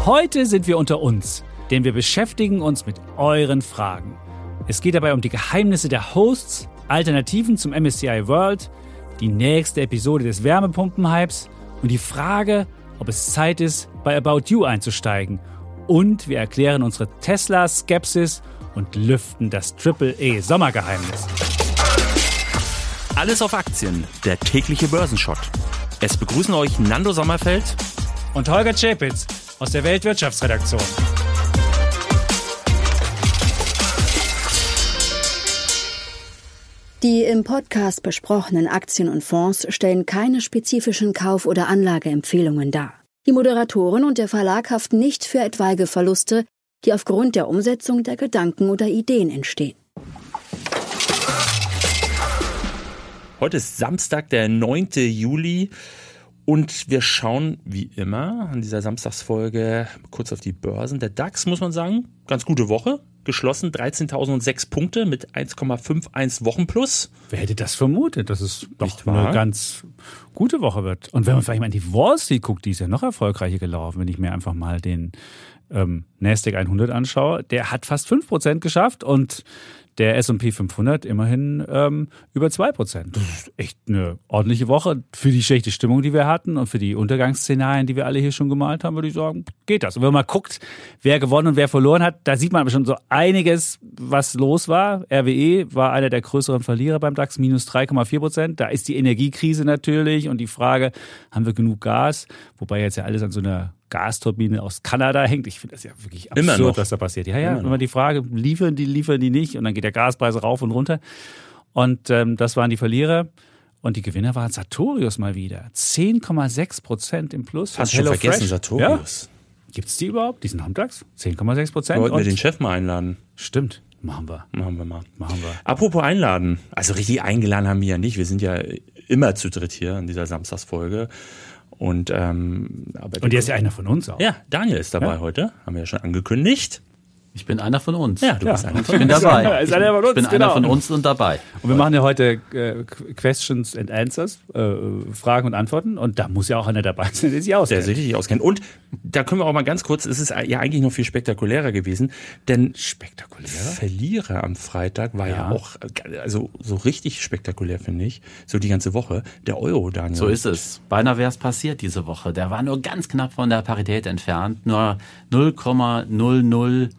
Heute sind wir unter uns, denn wir beschäftigen uns mit euren Fragen. Es geht dabei um die Geheimnisse der Hosts, Alternativen zum MSCI World, die nächste Episode des Wärmepumpen-Hypes und die Frage, ob es Zeit ist, bei About You einzusteigen. Und wir erklären unsere Tesla-Skepsis und lüften das AAA-Sommergeheimnis. Alles auf Aktien, der tägliche Börsenschott. Es begrüßen euch Nando Sommerfeld und Holger Czapitz aus der Weltwirtschaftsredaktion. Die im Podcast besprochenen Aktien und Fonds stellen keine spezifischen Kauf- oder Anlageempfehlungen dar. Die Moderatoren und der Verlag haften nicht für etwaige Verluste, die aufgrund der Umsetzung der Gedanken oder Ideen entstehen. Heute ist Samstag, der 9. Juli und wir schauen wie immer an dieser Samstagsfolge kurz auf die Börsen. Der DAX, muss man sagen, ganz gute Woche, geschlossen 13.006 Punkte mit 1,51 Wochenplus. Wer hätte das vermutet, dass es doch eine ganz gute Woche wird? Und wenn man vielleicht mal in die Wall Street guckt, die ist ja noch erfolgreicher gelaufen, wenn ich mir einfach mal den Nasdaq 100 anschaue, der hat fast 5% geschafft und der S&P 500 immerhin über 2%. Das ist echt eine ordentliche Woche. Für die schlechte Stimmung, die wir hatten und für die Untergangsszenarien, die wir alle hier schon gemalt haben, würde ich sagen, geht das. Und wenn man mal guckt, wer gewonnen und wer verloren hat, da sieht man aber schon so einiges, was los war. RWE war einer der größeren Verlierer beim DAX, minus 3,4%. Da ist die Energiekrise natürlich und die Frage, haben wir genug Gas? Wobei jetzt ja alles an so einer Gasturbine aus Kanada hängt. Ich finde das ja wirklich absurd, was da passiert. Ja, immer die Frage, liefern die nicht? Und dann geht der Gaspreis rauf und runter. Und das waren die Verlierer. Und die Gewinner waren Sartorius mal wieder. 10,6% im Plus. Hast schon vergessen, Sartorius. Ja? Gibt es die überhaupt? Die sind am DAX. 10,6%. Wir wollten wir den Chef mal einladen. Stimmt. Machen wir mal. Apropos einladen. Also richtig eingeladen haben wir ja nicht. Wir sind ja immer zu dritt hier in dieser Samstagsfolge. Und der ist ja einer von uns auch. Ja, Daniel ist dabei heute, haben wir ja schon angekündigt. Ich bin einer von uns. Ja, du bist einer von uns. Ich bin dabei. Ich bin einer von uns und dabei. Und wir machen ja heute Questions and Answers, Fragen und Antworten. Und da muss ja auch einer dabei sein, der sich auskennt. Der sich richtig auskennt. Und da können wir auch mal ganz kurz, es ist ja eigentlich noch viel spektakulärer gewesen, denn Verlierer am Freitag war ja auch, also so richtig spektakulär, finde ich, so die ganze Woche, der Euro, Daniel. So ist es. Beinahe wäre es passiert diese Woche. Der war nur ganz knapp von der Parität entfernt, nur 0,0007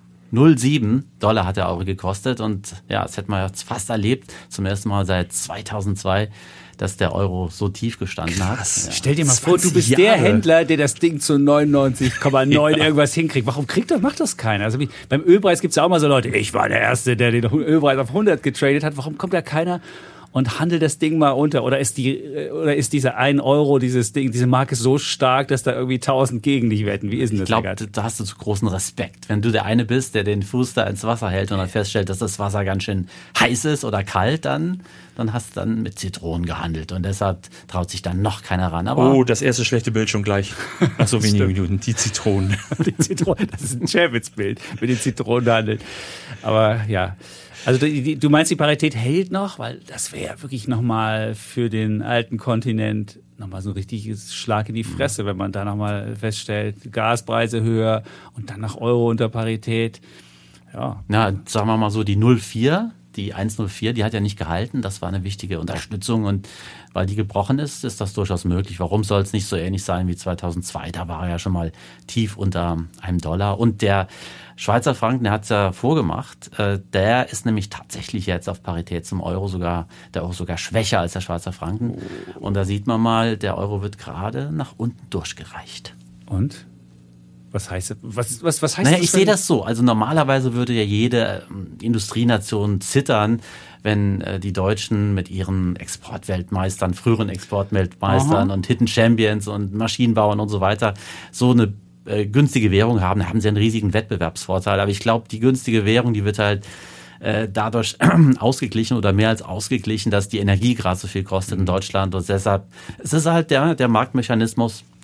$ hat der Euro gekostet und ja, das hätten wir jetzt fast erlebt, zum ersten Mal seit 2002, dass der Euro so tief gestanden hat. Ja. Stell dir mal vor, du bist der Händler, der das Ding zu 99,9 irgendwas hinkriegt. Warum macht das keiner? Also beim Ölpreis gibt es ja auch mal so Leute, ich war der Erste, der den Ölpreis auf 100 getradet hat. Warum kommt da keiner und handelt das Ding mal unter? Oder ist dieser 1 Euro, diese Marke so stark, dass da irgendwie 1000 gegen dich wetten? Wie ist denn das? Ich glaube, da hast du zu großen Respekt. Wenn du der eine bist, der den Fuß da ins Wasser hält und dann feststellt, dass das Wasser ganz schön heiß ist oder kalt, dann hast du dann mit Zitronen gehandelt. Und deshalb traut sich dann noch keiner ran. Aber das erste schlechte Bild schon gleich. Nach so wenigen Minuten. Die Zitronen. Das ist ein Chapitz-Bild, mit den Zitronen handelt. Aber ja. Also du meinst, die Parität hält noch? Weil das wäre ja wirklich nochmal für den alten Kontinent nochmal so ein richtiges Schlag in die Fresse, wenn man da nochmal feststellt, Gaspreise höher und dann nach Euro unter Parität. Ja, sagen wir mal so, die 0,4, die 1,04, die hat ja nicht gehalten. Das war eine wichtige Unterstützung und weil die gebrochen ist, ist das durchaus möglich. Warum soll es nicht so ähnlich sein wie 2002? Da war er ja schon mal tief unter $1. Und der Schweizer Franken, der hat es ja vorgemacht, der ist nämlich tatsächlich jetzt auf Parität zum Euro der Euro sogar schwächer als der Schweizer Franken. Und da sieht man mal, der Euro wird gerade nach unten durchgereicht. Und? Was heißt das? Was heißt naja, das? Ich sehe das so. Also normalerweise würde ja jede Industrienation zittern, wenn die Deutschen mit ihren Exportweltmeistern, früheren Exportweltmeistern und Hidden Champions und Maschinenbauern und so weiter so eine günstige Währung haben. Da haben sie einen riesigen Wettbewerbsvorteil. Aber ich glaube, die günstige Währung, die wird halt dadurch ausgeglichen oder mehr als ausgeglichen, dass die Energie gerade so viel kostet in Deutschland. Und deshalb es ist halt der Marktmechanismus,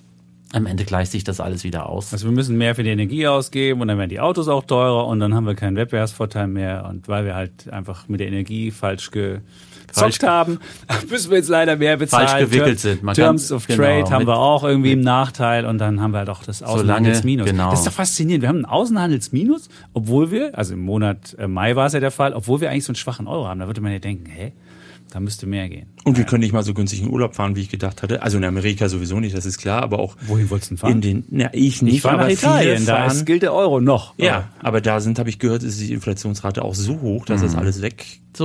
am Ende gleicht sich das alles wieder aus. Also wir müssen mehr für die Energie ausgeben und dann werden die Autos auch teurer und dann haben wir keinen Wettbewerbsvorteil mehr und weil wir halt einfach mit der Energie falsch gezockt haben, müssen wir jetzt leider mehr bezahlen. Falsch gewickelt sind. Terms of Trade haben wir auch irgendwie im Nachteil und dann haben wir halt auch das Außenhandelsminus. Genau. Das ist doch faszinierend. Wir haben ein Außenhandelsminus, obwohl wir, also im Monat Mai war es ja der Fall, obwohl wir eigentlich so einen schwachen Euro haben. Da würde man ja denken, da müsste mehr gehen. Und wir können nicht mal so günstig in Urlaub fahren, wie ich gedacht hatte. Also in Amerika sowieso nicht, das ist klar, aber auch... Wohin wolltest du denn fahren? Ich nicht, aber nach Italien, da gilt der Euro noch. Ja, aber da habe ich gehört, ist die Inflationsrate auch so hoch, dass das alles weg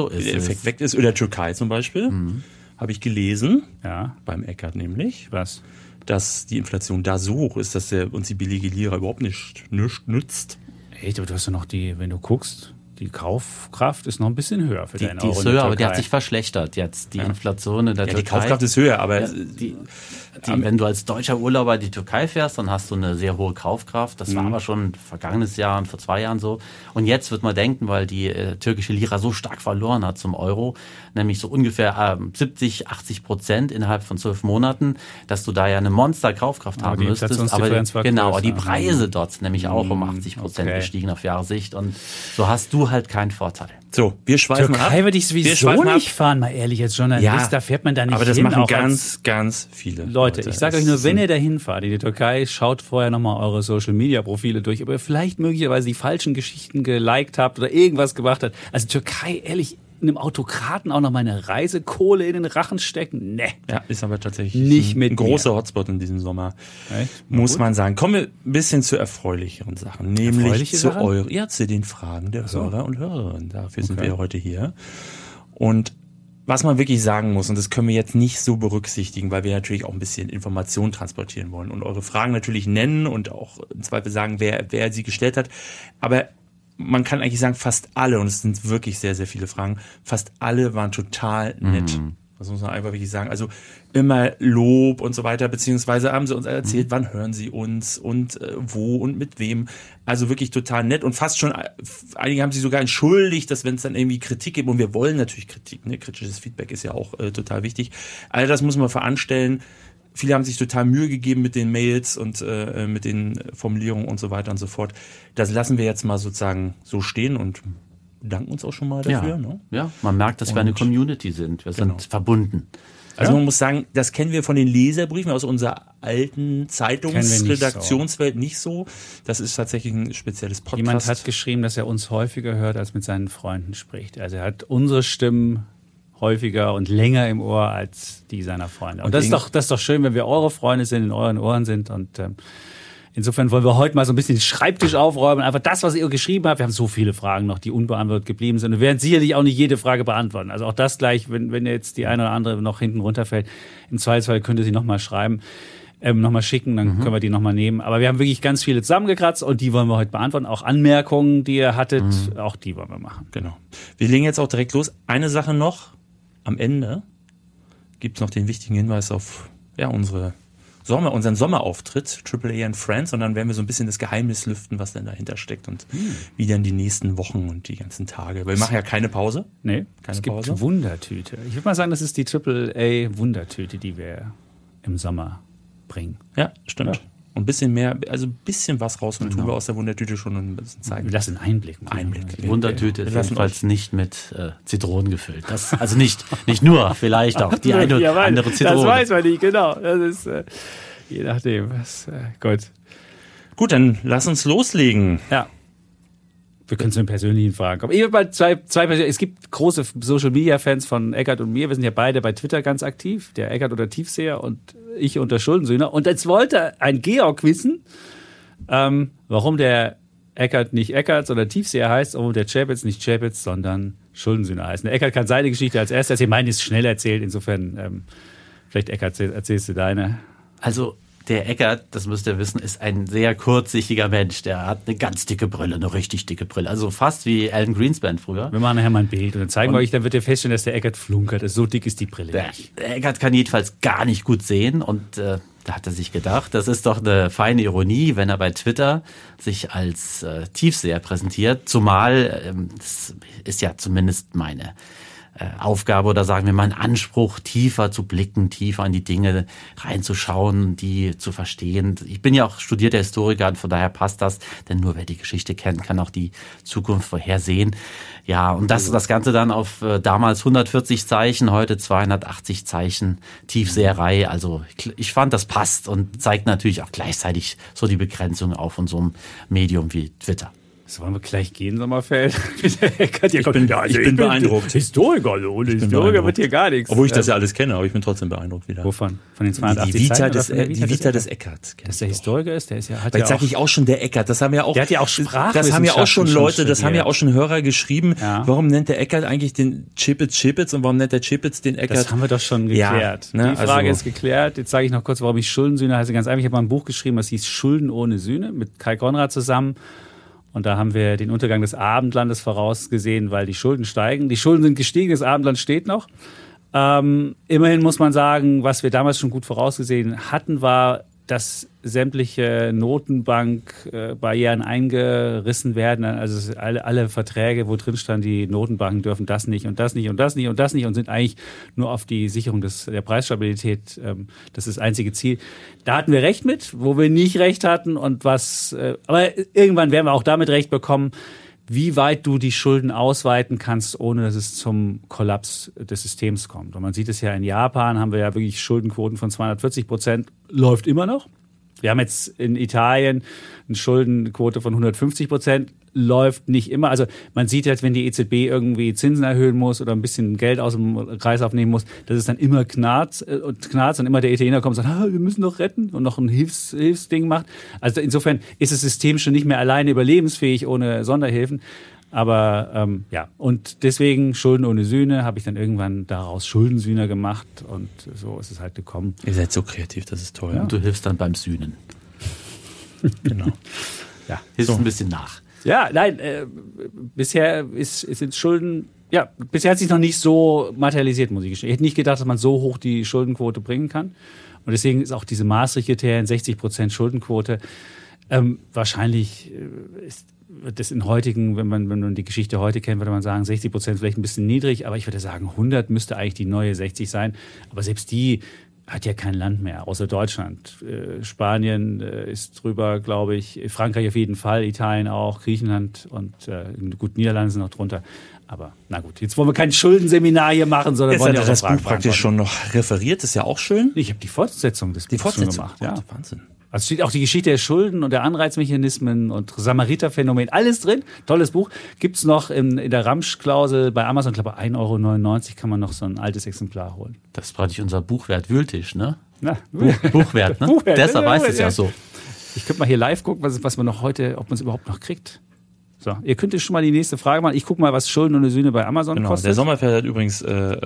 ist. Oder Türkei zum Beispiel, habe ich gelesen, beim Eckart nämlich. Was? Dass die Inflation da so hoch ist, dass uns die billige Lira überhaupt nicht nützt. Echt, aber du hast ja noch wenn du guckst... Die Kaufkraft ist noch ein bisschen höher für deinen Euro. Die ist höher, aber die hat sich verschlechtert jetzt. Die Inflation in der Türkei. Die Kaufkraft ist höher, aber... wenn du als deutscher Urlauber in die Türkei fährst, dann hast du eine sehr hohe Kaufkraft. Das war aber schon vergangenes Jahr und vor 2 Jahren so. Und jetzt wird man denken, weil die türkische Lira so stark verloren hat zum Euro, nämlich so ungefähr 70-80% innerhalb von 12 Monaten, dass du da ja eine Monster-Kaufkraft haben müsstest. Aber die Preise dort sind nämlich auch um 80% gestiegen auf Jahressicht. Und so hast du halt keinen Vorteil. So, wir schweifen ab. Türkei würde ich sowieso nicht fahren, mal ehrlich, als Journalist, da fährt man da nicht hin. Aber das machen ganz viele Leute. Ich sage euch nur, wenn ihr dahin fahrt in die Türkei, schaut vorher nochmal eure Social-Media-Profile durch, ob ihr vielleicht möglicherweise die falschen Geschichten geliked habt oder irgendwas gemacht habt. Also Türkei, ehrlich, einem Autokraten auch noch mal eine Reisekohle in den Rachen stecken? Ne. Ja, ist aber tatsächlich nicht ein großer Hotspot in diesem Sommer, muss man sagen. Kommen wir ein bisschen zu erfreulicheren Sachen, nämlich zu den Fragen der Hörer und Hörerinnen. Dafür sind wir heute hier. Und was man wirklich sagen muss, und das können wir jetzt nicht so berücksichtigen, weil wir natürlich auch ein bisschen Informationen transportieren wollen und eure Fragen natürlich nennen und auch im Zweifel sagen, wer sie gestellt hat. Aber man kann eigentlich sagen, fast alle, und es sind wirklich sehr, sehr viele Fragen, fast alle waren total nett. Das muss man einfach wirklich sagen. Also immer Lob und so weiter, beziehungsweise haben sie uns erzählt, wann hören sie uns und wo und mit wem. Also wirklich total nett und fast schon, einige haben sich sogar entschuldigt, dass wenn es dann irgendwie Kritik gibt, und wir wollen natürlich Kritik, ne? Kritisches Feedback ist ja auch total wichtig. All das muss man veranstellen. Viele haben sich total Mühe gegeben mit den Mails und mit den Formulierungen und so weiter und so fort. Das lassen wir jetzt mal sozusagen so stehen und danken uns auch schon mal dafür. Ja, man merkt, dass wir eine Community sind. Wir sind verbunden. Also man muss sagen, das kennen wir von den Leserbriefen aus unserer alten Zeitungsredaktionswelt nicht so. Das ist tatsächlich ein spezielles Podcast. Jemand hat geschrieben, dass er uns häufiger hört, als mit seinen Freunden spricht. Also er hat unsere Stimmen häufiger und länger im Ohr als die seiner Freunde. Und das ist doch schön, wenn wir eure Freunde sind, in euren Ohren sind. Und insofern wollen wir heute mal so ein bisschen den Schreibtisch aufräumen. Einfach das, was ihr geschrieben habt. Wir haben so viele Fragen noch, die unbeantwortet geblieben sind. Und wir werden sicherlich auch nicht jede Frage beantworten. Also auch das gleich, wenn jetzt die eine oder andere noch hinten runterfällt. Im Zweifelsfall könnt ihr sie nochmal schreiben, nochmal schicken, dann können wir die nochmal nehmen. Aber wir haben wirklich ganz viele zusammengekratzt und die wollen wir heute beantworten. Auch Anmerkungen, die ihr hattet, auch die wollen wir machen. Genau. Wir legen jetzt auch direkt los. Eine Sache noch. Am Ende gibt es noch den wichtigen Hinweis auf unseren Sommerauftritt, AAA and Friends, und dann werden wir so ein bisschen das Geheimnis lüften, was denn dahinter steckt und wie dann die nächsten Wochen und die ganzen Tage. Weil wir machen ja keine Pause. Nee, es gibt Wundertüte. Ich würde mal sagen, das ist die AAA Wundertüte, die wir im Sommer bringen. Ja, stimmt. Ja. Und ein bisschen mehr, also ein bisschen was raus und tun wir aus der Wundertüte schon ein bisschen zeigen. Wir lassen Einblick. Die Wundertüte ist jedenfalls nicht mit Zitronen gefüllt. Das, also nicht nur, vielleicht auch die eine oder andere Zitrone. Das weiß man nicht, genau. Das ist je nachdem. Gut, dann lass uns loslegen. Ja. Wir können zu den persönlichen Fragen kommen. Ich habe mal zwei persönliche. Es gibt große Social-Media-Fans von Eckart und mir. Wir sind ja beide bei Twitter ganz aktiv. Der Eckart unter Tiefseher und ich unter Schuldensühner. Und jetzt wollte ein Georg wissen, warum der Eckart nicht Eckart, sondern Tiefseher heißt, und der Chapitz nicht Chapitz, sondern Schuldensühner heißt. Der Eckart kann seine Geschichte als erstes erzählen. Meine ist schnell erzählt. Insofern, vielleicht Eckart, erzählst du deine. Also, der Eckart, das müsst ihr wissen, ist ein sehr kurzsichtiger Mensch. Der hat eine ganz dicke Brille, eine richtig dicke Brille. Also fast wie Alan Greenspan früher. Wir machen nachher mal ein Bild und dann zeigen wir euch, dann wird ihr feststellen, dass der Eckart flunkert. So dick ist die Brille nicht. Der Eckart kann jedenfalls gar nicht gut sehen und da hat er sich gedacht, das ist doch eine feine Ironie, wenn er bei Twitter sich als Tiefseher präsentiert. Zumal, das ist ja zumindest meine Aufgabe oder sagen wir mal einen Anspruch, tiefer zu blicken, tiefer in die Dinge reinzuschauen, die zu verstehen. Ich bin ja auch studierter Historiker und von daher passt das, denn nur wer die Geschichte kennt, kann auch die Zukunft vorhersehen. Ja, und das Ganze dann auf damals 140 Zeichen, heute 280 Zeichen Tiefseherei. Also ich fand, das passt und zeigt natürlich auch gleichzeitig so die Begrenzung auf in so einem Medium wie Twitter. So, wollen wir gleich gehen, Sommerfeld? Ich bin beeindruckt. Historiker, ohne Historiker wird hier gar nichts. Obwohl ich das ja alles kenne, aber ich bin trotzdem beeindruckt wieder. Wovon? Von den 280 Die Vita Zeichen? des Eckart. Dass der Historiker ist, der ist ja... Weil jetzt sage ich auch schon der Eckart, das haben ja auch... Der hat ja auch Sprachwissenschaften. Das haben ja auch schon Leute, das haben ja auch schon Hörer geschrieben. Ja. Warum nennt der Eckart eigentlich den Chipitz und warum nennt der Chipitz den Eckart? Das haben wir doch schon geklärt. Ja, ne? Die Frage ist geklärt. Jetzt sage ich noch kurz, warum ich Schuldensühne heiße. Ganz einfach, ich habe mal ein Buch geschrieben, das hieß Schulden ohne Sühne mit Kai Konrad zusammen. Und da haben wir den Untergang des Abendlandes vorausgesehen, weil die Schulden steigen. Die Schulden sind gestiegen, das Abendland steht noch. Immerhin muss man sagen, was wir damals schon gut vorausgesehen hatten, war, dass sämtliche Notenbankbarrieren eingerissen werden. Also alle Verträge, wo drin stand, die Notenbanken dürfen das nicht und das nicht und das nicht und das nicht und sind eigentlich nur auf die Sicherung der Preisstabilität. Das ist das einzige Ziel. Da hatten wir recht mit, wo wir nicht recht hatten und aber irgendwann werden wir auch damit recht bekommen, wie weit du die Schulden ausweiten kannst, ohne dass es zum Kollaps des Systems kommt. Und man sieht es ja in Japan, haben wir ja wirklich Schuldenquoten von 240%, läuft immer noch. Wir haben jetzt in Italien eine Schuldenquote von 150%, läuft nicht immer. Also man sieht jetzt, wenn die EZB irgendwie Zinsen erhöhen muss oder ein bisschen Geld aus dem Kreis aufnehmen muss, dass es dann immer knarzt und immer der Italiener kommt und sagt, wir müssen doch retten und noch ein Hilfsding macht. Also insofern ist das System schon nicht mehr alleine überlebensfähig ohne Sonderhilfen. Aber und deswegen Schulden ohne Sühne habe ich dann irgendwann daraus Schuldensühner gemacht und so ist es halt gekommen. Ihr seid so kreativ, das ist toll. Ja. Und du hilfst dann beim Sühnen. Genau. Ja, hilfst ein bisschen nach. Ja, nein, bisher sind Schulden, bisher hat sich noch nicht so materialisiert, muss ich gestehen. Ich hätte nicht gedacht, dass man so hoch die Schuldenquote bringen kann. Und deswegen ist auch diese Maastricht-Kriterien 60% Schuldenquote wahrscheinlich wird das in heutigen, wenn man die Geschichte heute kennt, würde man sagen, 60% vielleicht ein bisschen niedrig, aber ich würde sagen, 100 müsste eigentlich die neue 60 sein. Aber selbst die hat ja kein Land mehr, außer Deutschland. Spanien ist drüber, glaube ich, Frankreich auf jeden Fall, Italien auch, Griechenland und gut, Niederlande sind noch drunter. Aber na gut, jetzt wollen wir kein Schuldenseminar hier machen, sondern wollen ja auch das Buch praktisch schon noch referiert, ist ja auch schön. Ich habe die Fortsetzung des Buchs schon gemacht. Ja. Wahnsinn. Also steht auch die Geschichte der Schulden und der Anreizmechanismen und Samariterphänomen, alles drin. Tolles Buch. Gibt's noch in der Ramsch-Klausel bei Amazon, ich glaube 1,99 € kann man noch so ein altes Exemplar holen. Das ist praktisch unser Buchwert-Wühltisch, ne? Na, Buchwert, ne? Buchwert, deshalb weiß es ja so. Ich könnte mal hier live gucken, was man noch heute, ob man es überhaupt noch kriegt. So, ihr könnt schon mal die nächste Frage machen. Ich gucke mal, was Schulden ohne Sühne bei Amazon kostet. Der Sommerfeld hat übrigens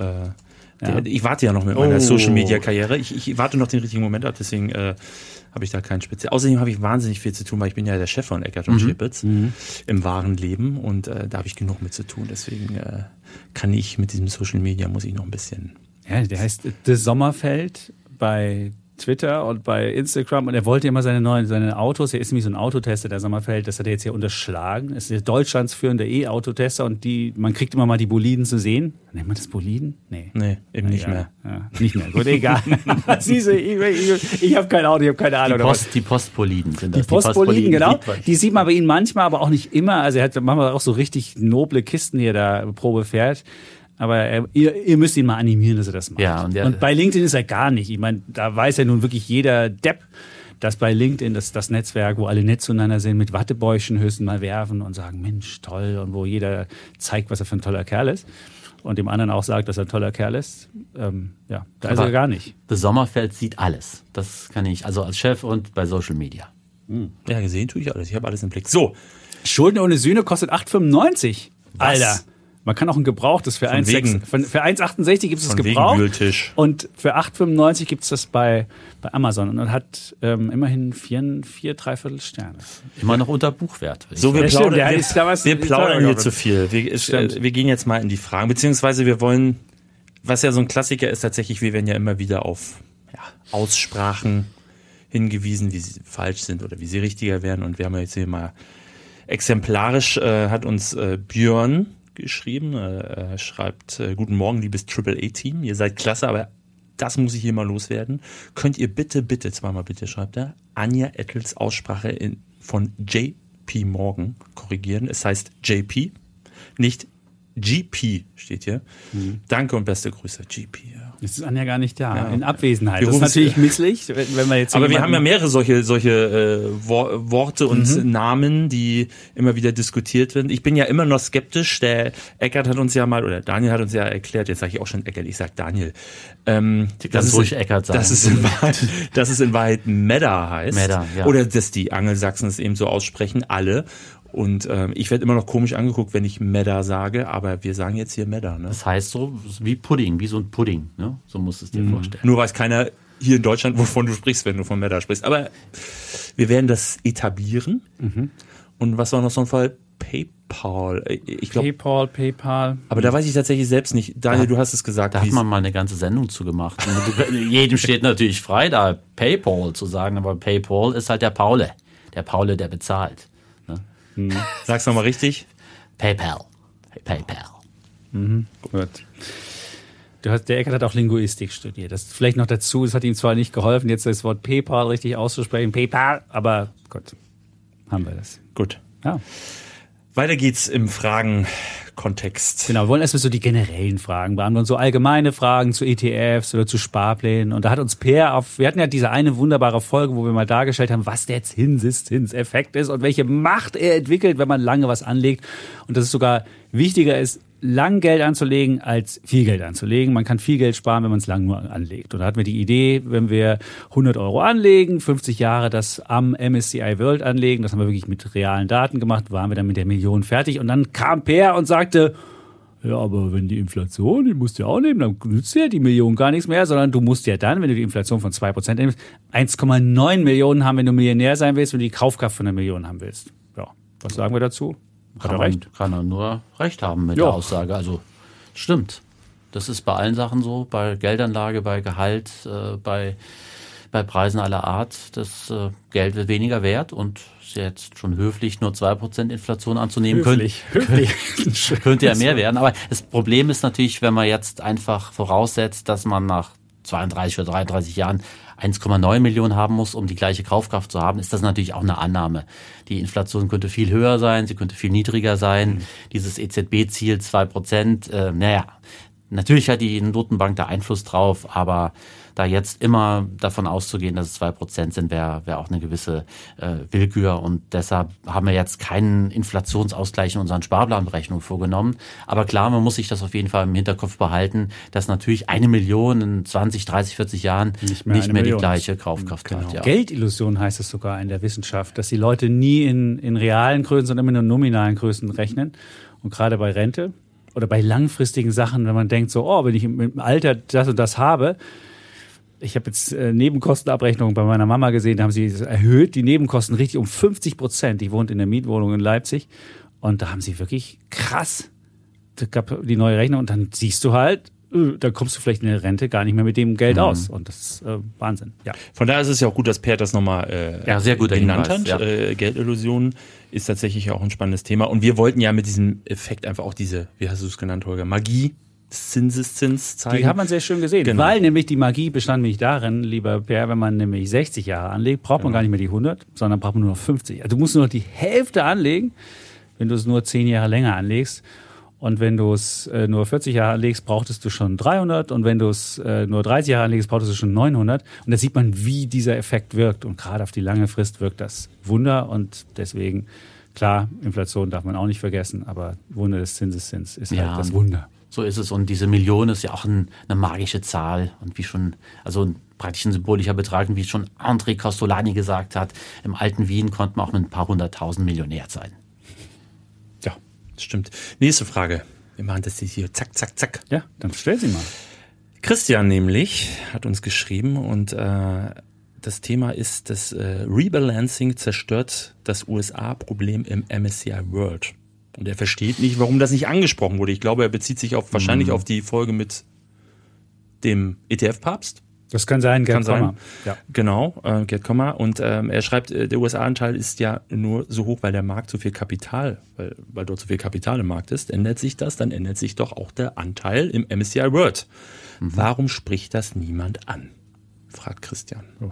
ich warte ja noch mit meiner Social-Media-Karriere. Ich warte noch den richtigen Moment ab, deswegen habe ich da keinen Speziell. Außerdem habe ich wahnsinnig viel zu tun, weil ich bin ja der Chef von Eckart und Chipitz im wahren Leben und da habe ich genug mit zu tun. Deswegen kann ich mit diesem Social-Media, muss ich noch ein bisschen... Ja, der heißt Das Sommerfeld bei Twitter und bei Instagram und er wollte immer seine Autos, er ist nämlich so ein Autotester, der Sommerfeld, das hat er jetzt hier unterschlagen. Es ist Deutschlands führender E-Autotester und man kriegt immer mal die Boliden zu sehen. Nennt man das Boliden? Nee, eben nicht mehr. Ja, nicht mehr, gut, egal. Siehst du, ich habe kein Auto, ich habe keine Ahnung. Die Postboliden sind das. Die Postboliden, genau. Die sieht man bei Ihnen manchmal, aber auch nicht immer. Also er hat manchmal auch so richtig noble Kisten, die er da Probe fährt. Aber ihr müsst ihn mal animieren, dass er das macht. Ja, und bei LinkedIn ist er gar nicht. Ich meine, da weiß ja nun wirklich jeder Depp, dass bei LinkedIn das Netzwerk, wo alle nett zueinander sind, mit Wattebäuschen höchstens mal werfen und sagen, Mensch, toll, und wo jeder zeigt, was er für ein toller Kerl ist. Und dem anderen auch sagt, dass er ein toller Kerl ist. Da ist er gar nicht. Das Sommerfeld sieht alles. Das kann ich, also als Chef und bei Social Media. Ja, gesehen tue ich alles. Ich habe alles im Blick. So. Schulden ohne Sühne kostet 8,95. Alter. Man kann auch ein gebrauchtes für 1,68 gibt es das gebraucht und für 8,95 gibt es das bei Amazon und hat immerhin 4,75 Sterne. Immer noch unter Buchwert. So, wir plaudern hier zu viel. Wir gehen jetzt mal in die Fragen, beziehungsweise wir wollen, was ja so ein Klassiker ist tatsächlich, wir werden ja immer wieder auf Aussprachen hingewiesen, wie sie falsch sind oder wie sie richtiger werden und wir haben jetzt hier mal exemplarisch, hat uns Björn geschrieben. Er schreibt, guten Morgen, liebes AAA-Team. Ihr seid klasse, aber das muss ich hier mal loswerden. Könnt ihr bitte, zweimal bitte, schreibt er, Anja Ettels Aussprache von JP Morgan korrigieren. Es heißt JP, nicht GP steht hier. Danke und beste Grüße, GP. Ja. Jetzt ist Anja gar nicht da, in Abwesenheit. Das ist natürlich misslich, wenn wir jetzt. Aber wir haben ja mehrere solche Worte und Namen, die immer wieder diskutiert werden. Ich bin ja immer noch skeptisch. Der Eckert hat uns ja mal, oder Daniel hat uns ja erklärt, jetzt sage ich auch schon Eckert, ich sage Daniel. Das ist ruhig Eckert sagen. Dass es in Wahrheit Medda heißt. Medda, ja. Oder dass die Angelsachsen es eben so aussprechen, alle. Und ich werde immer noch komisch angeguckt, wenn ich Medda sage, aber wir sagen jetzt hier Medda. Ne? Das heißt so wie Pudding, wie so ein Pudding. Ne? So musst du es dir vorstellen. Nur weiß keiner hier in Deutschland, wovon du sprichst, wenn du von Medda sprichst. Aber wir werden das etablieren. Und was war noch so ein Fall? PayPal. Ich glaub, PayPal. Aber da weiß ich tatsächlich selbst nicht. Daniel, du hast es gesagt. Da hat man mal eine ganze Sendung zu gemacht. Jedem steht natürlich frei, da PayPal zu sagen, aber PayPal ist halt der Paule. Der Paule, der bezahlt. Sag's nochmal richtig. PayPal. Gut. Der Eckert hat auch Linguistik studiert. Das vielleicht noch dazu, das hat ihm zwar nicht geholfen, jetzt das Wort PayPal richtig auszusprechen, PayPal, aber gut, haben wir das. Gut. Ja. Weiter geht's im Fragenkontext. Genau, wir wollen erstmal so die generellen Fragen beantworten, so allgemeine Fragen zu ETFs oder zu Sparplänen. Und da hat uns Per wir hatten ja diese eine wunderbare Folge, wo wir mal dargestellt haben, was der Zinseszinseffekt ist und welche Macht er entwickelt, wenn man lange was anlegt. Und dass es sogar wichtiger ist, lang Geld anzulegen, als viel Geld anzulegen. Man kann viel Geld sparen, wenn man es lang nur anlegt. Und da hatten wir die Idee, wenn wir 100 € anlegen, 50 Jahre das am MSCI World anlegen, das haben wir wirklich mit realen Daten gemacht, waren wir dann mit der Million fertig. Und dann kam Per und sagte, ja, aber wenn die Inflation, die musst du ja auch nehmen, dann nützt dir die Million gar nichts mehr, sondern du musst ja dann, wenn du die Inflation von 2% nimmst, 1,9 Millionen haben, wenn du Millionär sein willst, wenn du die Kaufkraft von 1 Million haben willst. Ja, was sagen wir dazu? Kann er nur recht haben mit der Aussage. Also stimmt. Das ist bei allen Sachen so, bei Geldanlage, bei Gehalt, bei Preisen aller Art. Das Geld wird weniger wert und ist jetzt schon höflich, nur 2% Inflation anzunehmen. Höflich. Könnte ja mehr werden. Aber das Problem ist natürlich, wenn man jetzt einfach voraussetzt, dass man nach 32 oder 33 Jahren 1,9 Millionen haben muss, um die gleiche Kaufkraft zu haben, ist das natürlich auch eine Annahme. Die Inflation könnte viel höher sein, sie könnte viel niedriger sein. Dieses EZB-Ziel 2%, natürlich hat die Notenbank da Einfluss drauf, aber da jetzt immer davon auszugehen, dass es 2% sind, wäre auch eine gewisse Willkür. Und deshalb haben wir jetzt keinen Inflationsausgleich in unseren Sparplanberechnungen vorgenommen. Aber klar, man muss sich das auf jeden Fall im Hinterkopf behalten, dass natürlich 1 Million in 20, 30, 40 Jahren nicht mehr die gleiche Kaufkraft hat. Ja. Geldillusion heißt es sogar in der Wissenschaft, dass die Leute nie in realen Größen, sondern immer nur nominalen Größen rechnen. Und gerade bei Rente oder bei langfristigen Sachen, wenn man denkt so, wenn ich im Alter das und das habe. Ich habe jetzt Nebenkostenabrechnungen bei meiner Mama gesehen, da haben sie erhöht, die Nebenkosten richtig um 50%. Die wohnt in der Mietwohnung in Leipzig und da haben sie wirklich krass, da gab die neue Rechnung und dann siehst du halt, dann kommst du vielleicht in der Rente gar nicht mehr mit dem Geld aus und das ist Wahnsinn. Ja. Von daher ist es ja auch gut, dass Per das nochmal sehr gut genannt hat. Ja. Geldillusion ist tatsächlich auch ein spannendes Thema und wir wollten ja mit diesem Effekt einfach auch diese, wie hast du es genannt, Holger, Magie, Zinseszins zeigen. Die hat man sehr schön gesehen, genau. Weil nämlich die Magie bestand nämlich darin, lieber Per, wenn man nämlich 60 Jahre anlegt, braucht man gar nicht mehr die 100, sondern braucht man nur noch 50. Also du musst nur noch die Hälfte anlegen, wenn du es nur 10 Jahre länger anlegst. Und wenn du es nur 40 Jahre anlegst, brauchtest du schon 300. Und wenn du es nur 30 Jahre anlegst, brauchtest du schon 900. Und da sieht man, wie dieser Effekt wirkt. Und gerade auf die lange Frist wirkt das Wunder. Und deswegen, klar, Inflation darf man auch nicht vergessen, aber Wunder des Zinseszins ist halt das Wunder. So ist es. Und diese Million ist ja auch eine magische Zahl. Und wie schon, also praktisch ein symbolischer Betrag. Und wie schon André Costolani gesagt hat, im alten Wien konnte man auch mit ein paar 100.000 Millionär sein. Ja, das stimmt. Nächste Frage. Wir machen das hier zack, zack, zack. Ja, dann stell sie mal. Christian nämlich hat uns geschrieben und das Thema ist, das Rebalancing zerstört das USA-Problem im MSCI World. Und er versteht nicht, warum das nicht angesprochen wurde. Ich glaube, er bezieht sich wahrscheinlich auf die Folge mit dem ETF-Papst. Das kann sein, Gerd Kommer. Ja. Genau, Gerd Kommer. Und er schreibt, der USA-Anteil ist ja nur so hoch, weil der Markt so viel Kapital, weil dort so viel Kapital im Markt ist. Ändert sich das, dann ändert sich doch auch der Anteil im MSCI World. Warum spricht das niemand an? Fragt Christian. Oh.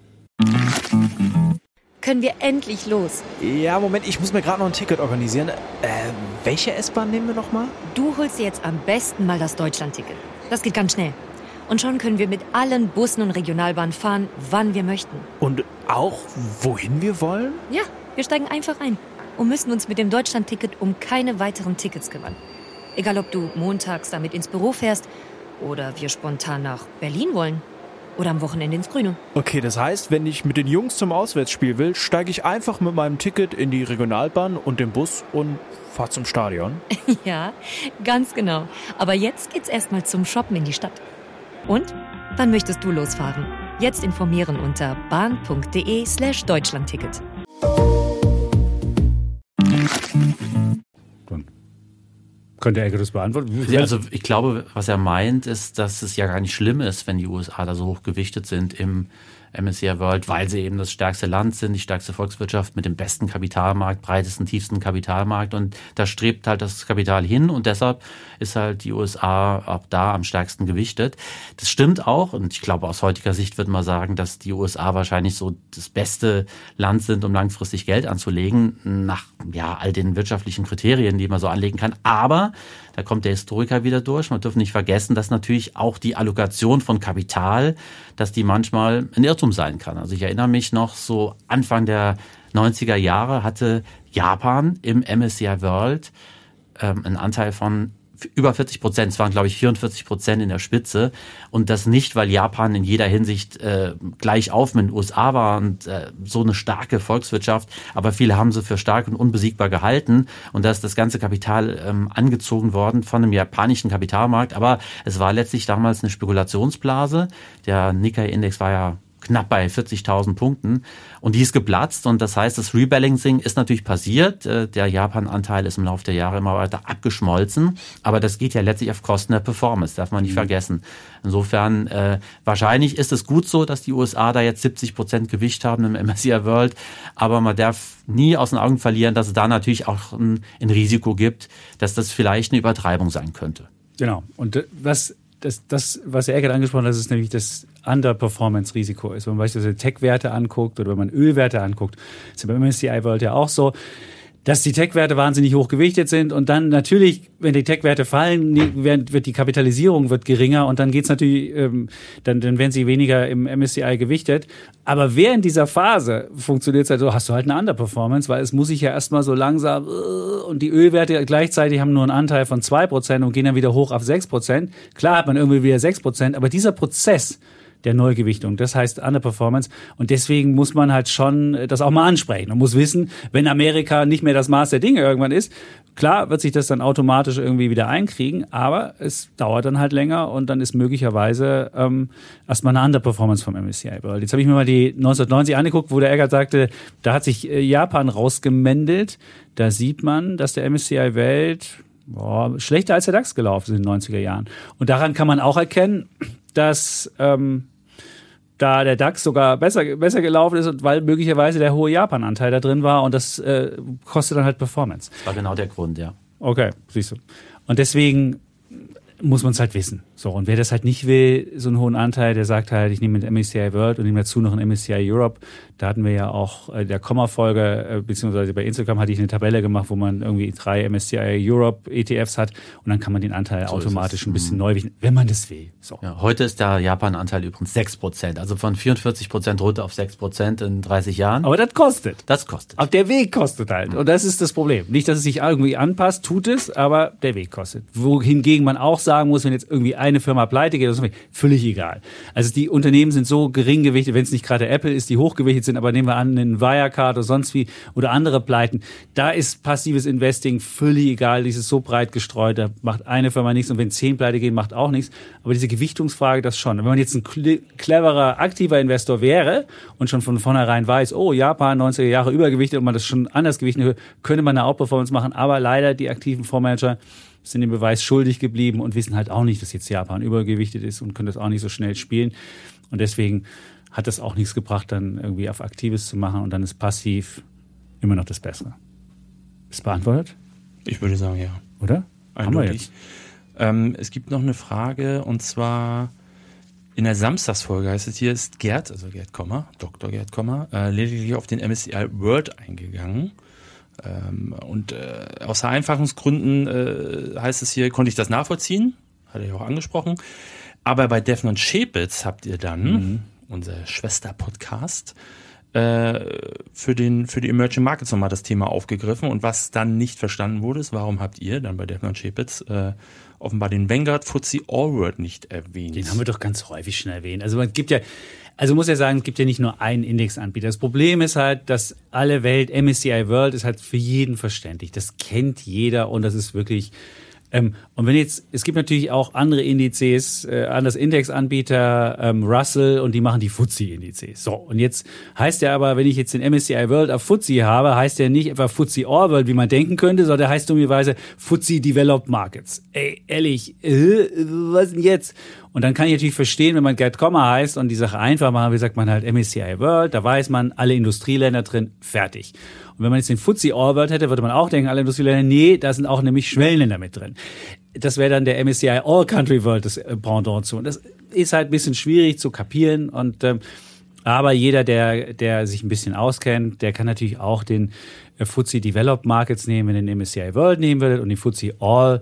Können wir endlich los? Ja, Moment, ich muss mir gerade noch ein Ticket organisieren. Welche S-Bahn nehmen wir nochmal? Du holst dir jetzt am besten mal das Deutschland-Ticket. Das geht ganz schnell. Und schon können wir mit allen Bussen und Regionalbahnen fahren, wann wir möchten. Und auch, wohin wir wollen? Ja, wir steigen einfach ein und müssen uns mit dem Deutschland-Ticket um keine weiteren Tickets kümmern. Egal, ob du montags damit ins Büro fährst oder wir spontan nach Berlin wollen. Oder am Wochenende ins Grüne. Okay, das heißt, wenn ich mit den Jungs zum Auswärtsspiel will, steige ich einfach mit meinem Ticket in die Regionalbahn und den Bus und fahre zum Stadion. Ja, ganz genau. Aber jetzt geht's erstmal zum Shoppen in die Stadt. Und? Wann möchtest du losfahren? Jetzt informieren unter bahn.de/Deutschlandticket. Könnte Egger das beantworten? Also ich glaube, was er meint, ist, dass es ja gar nicht schlimm ist, wenn die USA da so hoch gewichtet sind im MSCI World, weil sie eben das stärkste Land sind, die stärkste Volkswirtschaft mit dem besten Kapitalmarkt, breitesten, tiefsten Kapitalmarkt, und da strebt halt das Kapital hin und deshalb ist halt die USA ab da am stärksten gewichtet. Das stimmt auch und ich glaube, aus heutiger Sicht würde man sagen, dass die USA wahrscheinlich so das beste Land sind, um langfristig Geld anzulegen, nach all den wirtschaftlichen Kriterien, die man so anlegen kann. Aber da kommt der Historiker wieder durch. Man darf nicht vergessen, dass natürlich auch die Allokation von Kapital, dass die manchmal ein Irrtum sein kann. Also ich erinnere mich noch so Anfang der 90er Jahre hatte Japan im MSCI World einen Anteil von über 40%. Es waren, glaube ich, 44% in der Spitze. Und das nicht, weil Japan in jeder Hinsicht gleich auf mit den USA war und so eine starke Volkswirtschaft. Aber viele haben sie für stark und unbesiegbar gehalten. Und da ist das ganze Kapital angezogen worden von einem japanischen Kapitalmarkt. Aber es war letztlich damals eine Spekulationsblase. Der Nikkei-Index war ja knapp bei 40.000 Punkten und die ist geplatzt und das heißt, das Rebalancing ist natürlich passiert. Der Japan-Anteil ist im Laufe der Jahre immer weiter abgeschmolzen, aber das geht ja letztlich auf Kosten der Performance, darf man nicht vergessen. Insofern, wahrscheinlich ist es gut so, dass die USA da jetzt 70% Gewicht haben im MSCI World, aber man darf nie aus den Augen verlieren, dass es da natürlich auch ein Risiko gibt, dass das vielleicht eine Übertreibung sein könnte. Genau. Und was Herr Eckert angesprochen hat, ist nämlich das Underperformance-Risiko ist. Wenn man beispielsweise Tech-Werte anguckt oder wenn man Ölwerte anguckt, ist ja beim MSCI World ja auch so, dass die Tech-Werte wahnsinnig hoch gewichtet sind und dann natürlich, wenn die Tech-Werte fallen, wird die Kapitalisierung geringer und dann geht's natürlich, dann werden sie weniger im MSCI gewichtet. Aber während dieser Phase funktioniert es halt so, hast du halt eine Underperformance, weil es muss sich ja erstmal so langsam und die Ölwerte gleichzeitig haben nur einen Anteil von 2% und gehen dann wieder hoch auf 6%. Klar hat man irgendwie wieder 6%, aber dieser Prozess der Neugewichtung. Das heißt Underperformance. Und deswegen muss man halt schon das auch mal ansprechen. Man muss wissen, wenn Amerika nicht mehr das Maß der Dinge irgendwann ist, klar wird sich das dann automatisch irgendwie wieder einkriegen, aber es dauert dann halt länger und dann ist möglicherweise erstmal eine Underperformance vom MSCI World. Jetzt habe ich mir mal die 1990 angeguckt, wo der Eckert sagte, da hat sich Japan rausgemändelt. Da sieht man, dass der MSCI Welt schlechter als der DAX gelaufen ist in den 90er Jahren. Und daran kann man auch erkennen, dass da der DAX sogar besser gelaufen ist, und weil möglicherweise der hohe Japan-Anteil da drin war und das kostet dann halt Performance. Das war genau der Grund, ja. Okay, siehst du. Und deswegen muss man es halt wissen. So, und wer das halt nicht will, so einen hohen Anteil, der sagt halt, ich nehme den MSCI World und nehme dazu noch einen MSCI Europe. Da hatten wir ja auch der Komma-Folge, beziehungsweise bei Instagram hatte ich eine Tabelle gemacht, wo man irgendwie 3 MSCI Europe ETFs hat und dann kann man den Anteil so automatisch ein bisschen neu wichten, wenn man das will. So. Ja, heute ist der Japan-Anteil übrigens 6%, also von 44% runter auf 6% in 30 Jahren. Aber das kostet. Das kostet. Auch der Weg kostet halt. Und das ist das Problem. Nicht, dass es sich irgendwie anpasst, tut es, aber der Weg kostet. Wohingegen man auch sagen muss, wenn jetzt irgendwie eine Firma pleite geht, das ist völlig egal. Also die Unternehmen sind so gering gewichtet, wenn es nicht gerade Apple ist, die hochgewichtet sind, aber nehmen wir an, einen Wirecard oder sonst wie oder andere Pleiten, da ist passives Investing völlig egal, dieses so breit gestreut, da macht eine Firma nichts und wenn 10 pleite gehen, macht auch nichts. Aber diese Gewichtungsfrage, das schon. Wenn man jetzt ein cleverer, aktiver Investor wäre und schon von vornherein weiß, oh, Japan, 90er Jahre übergewichtet und man das schon anders gewichtet, könnte man eine Outperformance machen, aber leider die aktiven Fondsmanager sind dem Beweis schuldig geblieben und wissen halt auch nicht, dass jetzt Japan übergewichtet ist und können das auch nicht so schnell spielen. Und deswegen hat das auch nichts gebracht, dann irgendwie auf Aktives zu machen und dann ist passiv immer noch das Bessere. Ist beantwortet? Ich würde sagen, ja. Oder? Eindeutig. Es gibt noch eine Frage, und zwar in der Samstagsfolge heißt es hier, ist Gerd, also Gerd Kommer, Dr. Gerd Kommer, lediglich auf den MSCI World eingegangen. Und aus Vereinfachungsgründen heißt es hier, konnte ich das nachvollziehen, hat er ja auch angesprochen. Aber bei Defner und Schepitz habt ihr dann, unser Schwester-Podcast, für die Emerging Markets nochmal das Thema aufgegriffen. Und was dann nicht verstanden wurde, ist, warum habt ihr dann bei Defner und Schepitz offenbar den Vanguard FTSE All World nicht erwähnt? Den haben wir doch ganz häufig schon erwähnt. Also es gibt ja nicht nur einen Indexanbieter. Das Problem ist halt, dass alle Welt, MSCI World ist halt für jeden verständlich. Das kennt jeder und das ist wirklich... Und es gibt natürlich auch andere Indizes, anders Indexanbieter, Russell, und die machen die FTSE-Indizes. So, und jetzt heißt der aber, wenn ich jetzt den MSCI World auf FTSE habe, heißt der nicht etwa FTSE All World, wie man denken könnte, sondern der heißt dummerweise FTSE Developed Markets. Ey, ehrlich, was denn jetzt? Und dann kann ich natürlich verstehen, wenn man Gerd Kommer heißt und die Sache einfach machen, wie sagt man halt MSCI World, da weiß man, alle Industrieländer drin, fertig. Und wenn man jetzt den FTSE All World hätte, würde man auch denken, alle Industrieländer, nee, da sind auch nämlich Schwellenländer mit drin. Das wäre dann der MSCI All Country World, das Pendant zu. Und das ist halt ein bisschen schwierig zu kapieren. Und aber jeder, der sich ein bisschen auskennt, der kann natürlich auch den FTSE Developed Markets nehmen, wenn den MSCI World nehmen würde und den FTSE All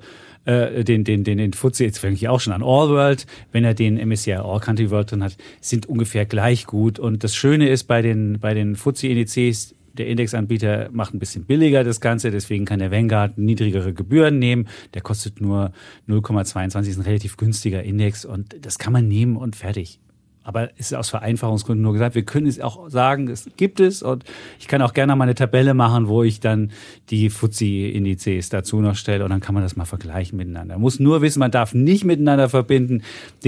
den FTSE, jetzt fange ich auch schon an, All World, wenn er den MSCI All Country World drin hat, sind ungefähr gleich gut. Und das Schöne ist bei den FTSE-Indizes, der Indexanbieter macht ein bisschen billiger das Ganze, deswegen kann der Vanguard niedrigere Gebühren nehmen. Der kostet nur 0,22, ist ein relativ günstiger Index und das kann man nehmen und fertig. Aber es ist aus Vereinfachungsgründen nur gesagt, wir können es auch sagen, es gibt es, und ich kann auch gerne mal eine Tabelle machen, wo ich dann die FTSE-Indizes dazu noch stelle, und dann kann man das mal vergleichen miteinander. Man muss nur wissen, man darf nicht miteinander verbinden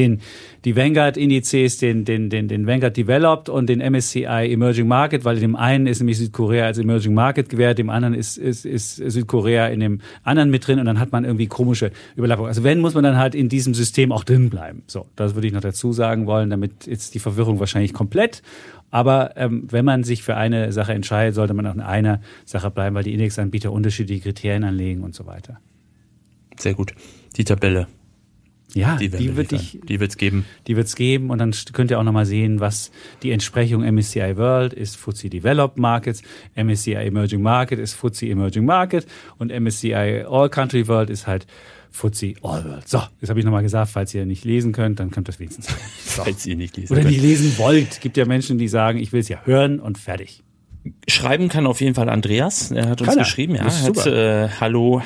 die Vanguard-Indizes, den Vanguard Developed und den MSCI Emerging Market, weil in dem einen ist nämlich Südkorea als Emerging Market gewährt, dem anderen ist Südkorea in dem anderen mit drin, und dann hat man irgendwie komische Überlappungen. Also wenn, muss man dann halt in diesem System auch drin bleiben. So, das würde ich noch dazu sagen wollen, damit ist die Verwirrung wahrscheinlich komplett. Aber wenn man sich für eine Sache entscheidet, sollte man auch in einer Sache bleiben, weil die Indexanbieter unterschiedliche Kriterien anlegen und so weiter. Sehr gut. Die Tabelle. Ja, die wird's geben. Die wird's geben, und dann könnt ihr auch nochmal sehen, was die Entsprechung MSCI World ist, FTSE Developed Markets, MSCI Emerging Market ist FTSE Emerging Market und MSCI All Country World ist halt FTSE All World. So, das habe ich nochmal gesagt, falls ihr nicht lesen könnt, dann könnt ihr das wenigstens hören. So. Falls ihr nicht lesen Oder könnt. nicht lesen wollt. Gibt ja Menschen, die sagen, ich will es ja hören und fertig. Schreiben kann auf jeden Fall Andreas. Er hat uns geschrieben, ja. Er hat, hallo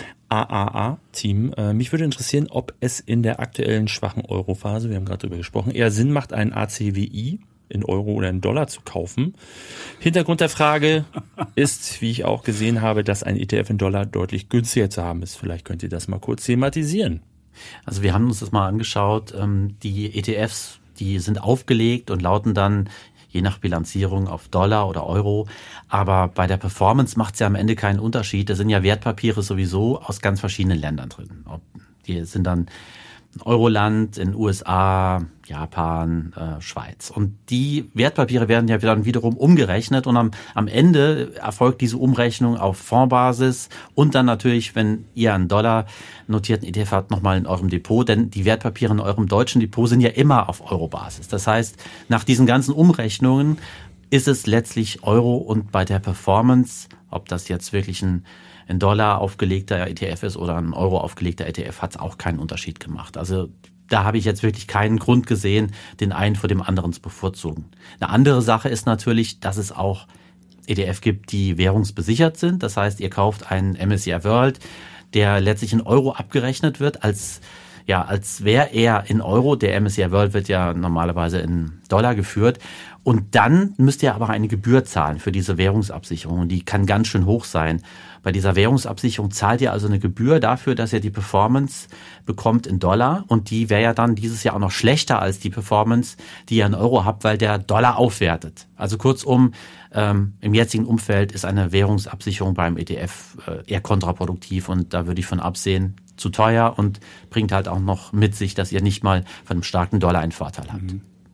AAA-Team. Mich würde interessieren, ob es in der aktuellen schwachen Euro-Phase, wir haben gerade darüber gesprochen, eher Sinn macht, einen ACWI in Euro oder in Dollar zu kaufen. Hintergrund der Frage ist, wie ich auch gesehen habe, dass ein ETF in Dollar deutlich günstiger zu haben ist. Vielleicht könnt ihr das mal kurz thematisieren. Also wir haben uns das mal angeschaut. Die ETFs, die sind aufgelegt und lauten dann je nach Bilanzierung auf Dollar oder Euro. Aber bei der Performance macht es ja am Ende keinen Unterschied. Da sind ja Wertpapiere sowieso aus ganz verschiedenen Ländern drin. Die sind dann Euroland, in USA, Japan, Schweiz. Und die Wertpapiere werden ja dann wiederum umgerechnet, und am Ende erfolgt diese Umrechnung auf Fondsbasis und dann natürlich, wenn ihr einen Dollar notierten ETF habt, nochmal in eurem Depot, denn die Wertpapiere in eurem deutschen Depot sind ja immer auf Euro-Basis. Das heißt, nach diesen ganzen Umrechnungen ist es letztlich Euro, und bei der Performance, ob das jetzt wirklich ein in Dollar aufgelegter ETF ist oder ein Euro aufgelegter ETF, hat es auch keinen Unterschied gemacht. Also da habe ich jetzt wirklich keinen Grund gesehen, den einen vor dem anderen zu bevorzugen. Eine andere Sache ist natürlich, dass es auch ETF gibt, die währungsbesichert sind. Das heißt, ihr kauft einen MSCI World, der letztlich in Euro abgerechnet wird, als wäre er in Euro. Der MSCI World wird ja normalerweise in Dollar geführt. Und dann müsst ihr aber eine Gebühr zahlen für diese Währungsabsicherung. Und die kann ganz schön hoch sein. Bei dieser Währungsabsicherung zahlt ihr also eine Gebühr dafür, dass ihr die Performance bekommt in Dollar. Und die wäre ja dann dieses Jahr auch noch schlechter als die Performance, die ihr in Euro habt, weil der Dollar aufwertet. Also kurzum, im jetzigen Umfeld ist eine Währungsabsicherung beim ETF eher kontraproduktiv. Und da würde ich von absehen, zu teuer, und bringt halt auch noch mit sich, dass ihr nicht mal von einem starken Dollar einen Vorteil habt.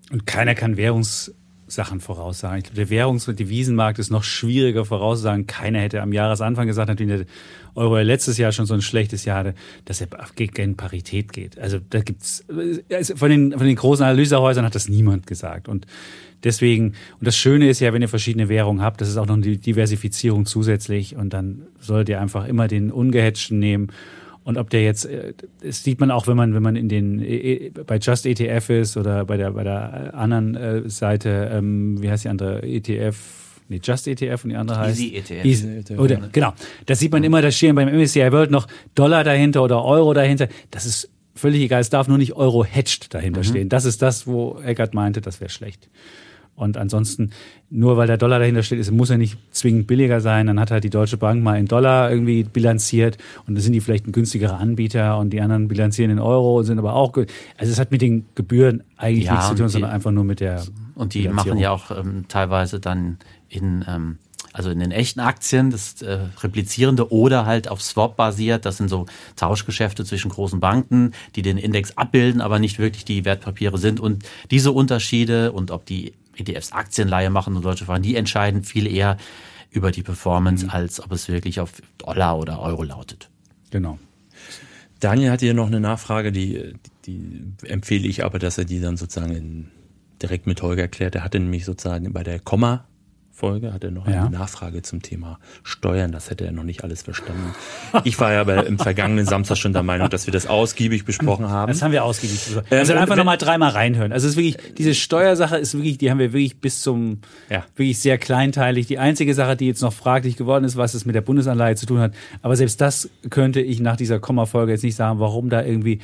Und keiner kann Währungssachen voraussagen. Ich glaube, der Währungs- und Devisenmarkt ist noch schwieriger vorauszusagen. Keiner hätte am Jahresanfang gesagt, nachdem der Euro ja letztes Jahr schon so ein schlechtes Jahr hatte, dass er gegen Parität geht. Also da gibt's, von den großen Analysehäusern hat das niemand gesagt. Und deswegen, und das Schöne ist ja, wenn ihr verschiedene Währungen habt, das ist auch noch eine Diversifizierung zusätzlich und dann solltet ihr einfach immer den ungehatchten nehmen. Und ob der jetzt, das sieht man auch, wenn man in den bei Just ETF ist oder bei der anderen Seite, wie heißt die andere ETF? Nee, Just ETF und die andere heißt Easy ETF. Easy, oder, genau. Da sieht man immer, da stehen beim MSCI World noch Dollar dahinter oder Euro dahinter. Das ist völlig egal. Es darf nur nicht Euro hedged dahinter stehen. Das ist das, wo Eckert meinte, das wäre schlecht. Und ansonsten, nur weil der Dollar dahinter steht, muss er nicht zwingend billiger sein. Dann hat halt die Deutsche Bank mal in Dollar irgendwie bilanziert und dann sind die vielleicht ein günstigerer Anbieter und die anderen bilanzieren in Euro und sind aber auch, also es hat mit den Gebühren eigentlich nichts zu tun, sondern einfach nur mit der Und die machen ja auch teilweise dann also in den echten Aktien, das replizierende oder halt auf Swap basiert. Das sind so Tauschgeschäfte zwischen großen Banken, die den Index abbilden, aber nicht wirklich die Wertpapiere sind. Und diese Unterschiede und ob die ETFs Aktienleihe machen und solche Fragen, die entscheiden viel eher über die Performance, als ob es wirklich auf Dollar oder Euro lautet. Genau. Daniel hatte hier noch eine Nachfrage, die empfehle ich aber, dass er die dann sozusagen direkt mit Holger klärt. Er hatte nämlich sozusagen bei der Komma-Folge hat er noch eine Nachfrage zum Thema Steuern. Das hätte er noch nicht alles verstanden. Ich war ja im vergangenen Samstag schon der Meinung, dass wir das ausgiebig besprochen haben. Das haben wir ausgiebig besprochen. Also einfach nochmal dreimal reinhören. Also es ist wirklich, diese Steuersache ist wirklich, die haben wir wirklich bis zum, wirklich sehr kleinteilig. Die einzige Sache, die jetzt noch fraglich geworden ist, was es mit der Bundesanleihe zu tun hat. Aber selbst das könnte ich nach dieser Komma-Folge jetzt nicht sagen, warum da irgendwie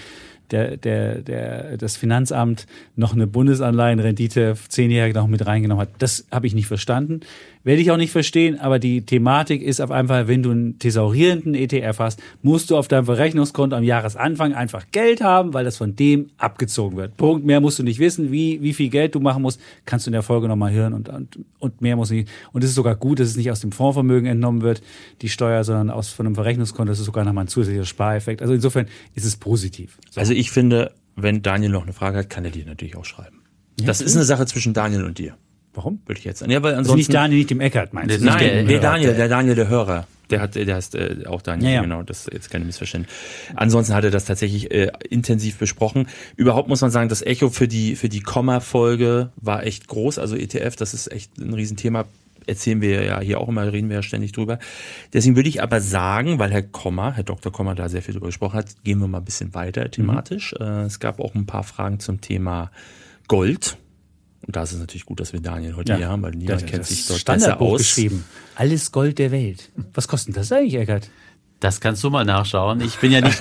das Finanzamt noch eine Bundesanleihenrendite 10-jährige noch mit reingenommen hat. Das habe ich nicht verstanden. Werde ich auch nicht verstehen, aber die Thematik ist auf einmal, wenn du einen thesaurierenden ETF hast, musst du auf deinem Verrechnungskonto am Jahresanfang einfach Geld haben, weil das von dem abgezogen wird. Punkt. Mehr musst du nicht wissen, wie viel Geld du machen musst, kannst du in der Folge nochmal hören und mehr muss nicht. Und es ist sogar gut, dass es nicht aus dem Fondsvermögen entnommen wird, die Steuer, sondern von einem Verrechnungskonto. Das ist sogar nochmal ein zusätzlicher Spareffekt. Also insofern ist es positiv. So. Also ich finde, wenn Daniel noch eine Frage hat, kann er dir natürlich auch schreiben. Ja, das ist eine Sache zwischen Daniel und dir. Warum? Würde ich jetzt sagen. Ja, weil ansonsten, also nicht Daniel, nicht dem Eckert, meinst du? Nein, der Daniel, der Hörer. Der heißt auch Daniel, genau, das ist jetzt keine Missverständnis. Ansonsten hat er das tatsächlich intensiv besprochen. Überhaupt muss man sagen, das Echo für die Komma-Folge war echt groß. Also ETF, das ist echt ein Riesenthema. Erzählen wir ja hier auch immer, reden wir ja ständig drüber. Deswegen würde ich aber sagen, weil Herr Dr. Komma da sehr viel drüber gesprochen hat, gehen wir mal ein bisschen weiter thematisch. Es gab auch ein paar Fragen zum Thema Gold. Und da ist es natürlich gut, dass wir Daniel heute hier haben, weil niemand kennt sich dort besser aus. Geschrieben. Alles Gold der Welt. Was kostet das eigentlich, Eckert? Das kannst du mal nachschauen. Ich bin ja nicht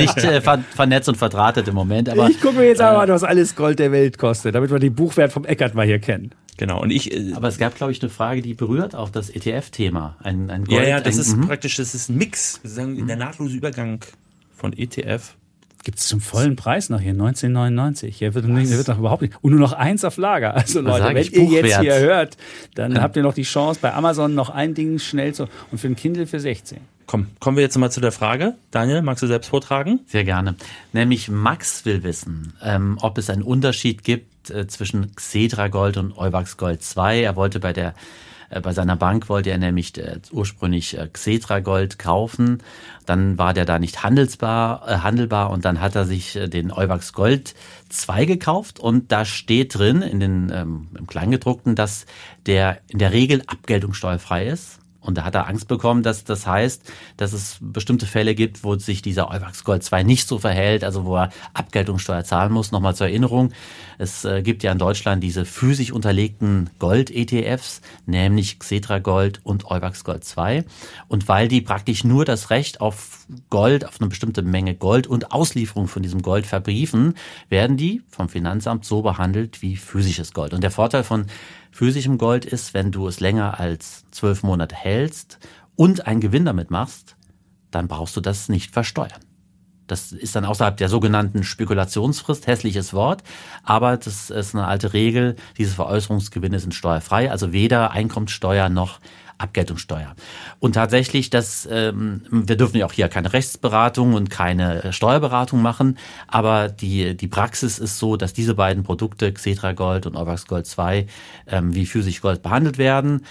vernetzt und verdrahtet im Moment. Aber ich gucke mir jetzt aber an, was alles Gold der Welt kostet, damit wir den Buchwert vom Eckert mal hier kennen. Genau. Und aber es gab, glaube ich, eine Frage, die berührt auch das ETF-Thema. Ein Gold. Ja, das ist praktisch, das ist ein Mix. Wir sagen, der nahtlose Übergang von ETF. Gibt es zum vollen Preis noch hier, 19,99. Hier wird noch überhaupt nicht. Und nur noch 1 auf Lager. Also Leute, wenn ihr jetzt hier hört, dann habt ihr noch die Chance, bei Amazon noch ein Ding schnell zu, und für ein Kindle für 16. Kommen wir jetzt mal zu der Frage. Daniel, magst du selbst vortragen? Sehr gerne. Nämlich Max will wissen, ob es einen Unterschied gibt zwischen Xetra Gold und Euwax Gold 2. Er wollte bei seiner Bank wollte er nämlich ursprünglich Xetra Gold kaufen. Dann war der da nicht handelbar und dann hat er sich den Euwax Gold 2 gekauft und da steht drin im Kleingedruckten, dass der in der Regel abgeltungssteuerfrei ist. Und da hat er Angst bekommen, dass das heißt, dass es bestimmte Fälle gibt, wo sich dieser Euwax Gold 2 nicht so verhält, also wo er Abgeltungssteuer zahlen muss. Nochmal zur Erinnerung, es gibt ja in Deutschland diese physisch unterlegten Gold-ETFs, nämlich Xetra Gold und Euwax Gold 2. Und weil die praktisch nur das Recht auf Gold, auf eine bestimmte Menge Gold und Auslieferung von diesem Gold verbriefen, werden die vom Finanzamt so behandelt wie physisches Gold. Und der Vorteil von physischem Gold ist, wenn du es länger als 12 Monate hältst und einen Gewinn damit machst, dann brauchst du das nicht versteuern. Das ist dann außerhalb der sogenannten Spekulationsfrist, hässliches Wort, aber das ist eine alte Regel, diese Veräußerungsgewinne sind steuerfrei, also weder Einkommenssteuer noch Abgeltungssteuer. Und tatsächlich, wir dürfen ja auch hier keine Rechtsberatung und keine Steuerberatung machen, aber die Praxis ist so, dass diese beiden Produkte, Xetra Gold und Euwax Gold 2, wie Pfirsichgold behandelt werden.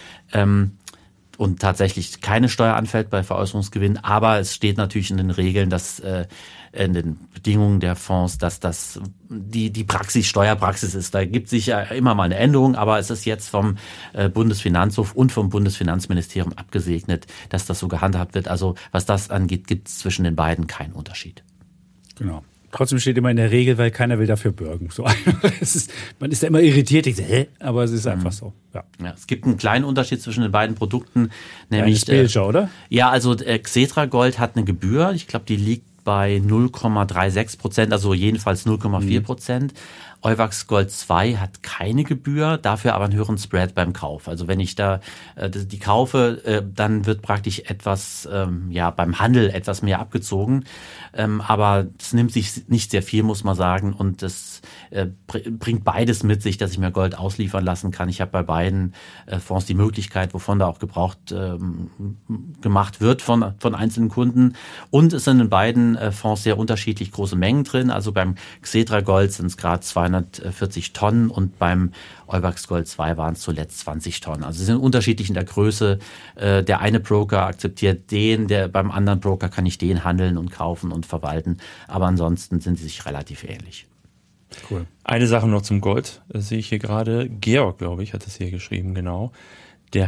Und tatsächlich keine Steuer anfällt bei Veräußerungsgewinn, aber es steht natürlich in den Regeln, dass in den Bedingungen der Fonds, dass das die Steuerpraxis ist. Da gibt sich ja immer mal eine Änderung, aber es ist jetzt vom Bundesfinanzhof und vom Bundesfinanzministerium abgesegnet, dass das so gehandhabt wird. Also was das angeht, gibt es zwischen den beiden keinen Unterschied. Genau. Trotzdem steht immer in der Regel, weil keiner will dafür bürgen. So, man ist da immer irritiert. Ich sage, aber es ist einfach so. Ja. Ja, es gibt einen kleinen Unterschied zwischen den beiden Produkten. Nämlich Bilger, oder? Ja, also Xetra Gold hat eine Gebühr. Ich glaube, die liegt bei 0,36%, also jedenfalls 0,4%. Euwax Gold 2 hat keine Gebühr, dafür aber einen höheren Spread beim Kauf. Also wenn ich da die kaufe, dann wird praktisch etwas, beim Handel etwas mehr abgezogen. Aber es nimmt sich nicht sehr viel, muss man sagen. Und das bringt beides mit sich, dass ich mir Gold ausliefern lassen kann. Ich habe bei beiden Fonds die Möglichkeit, wovon da auch gebraucht gemacht wird von einzelnen Kunden. Und es sind in beiden Fonds sehr unterschiedlich große Mengen drin. Also beim Xetra Gold sind es gerade 240 Tonnen und beim Euwax Gold 2 waren es zuletzt 20 Tonnen. Also sie sind unterschiedlich in der Größe. Der eine Broker akzeptiert beim anderen Broker kann ich den handeln und kaufen und verwalten. Aber ansonsten sind sie sich relativ ähnlich. Cool. Eine Sache noch zum Gold, das sehe ich hier gerade. Georg, glaube ich, hat es hier geschrieben, genau. Der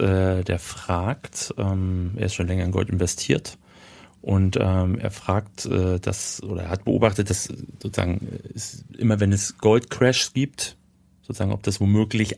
fragt, er ist schon länger in Gold investiert. Und er fragt, er hat beobachtet, dass sozusagen immer wenn es Goldcrashs gibt, sozusagen, ob das womöglich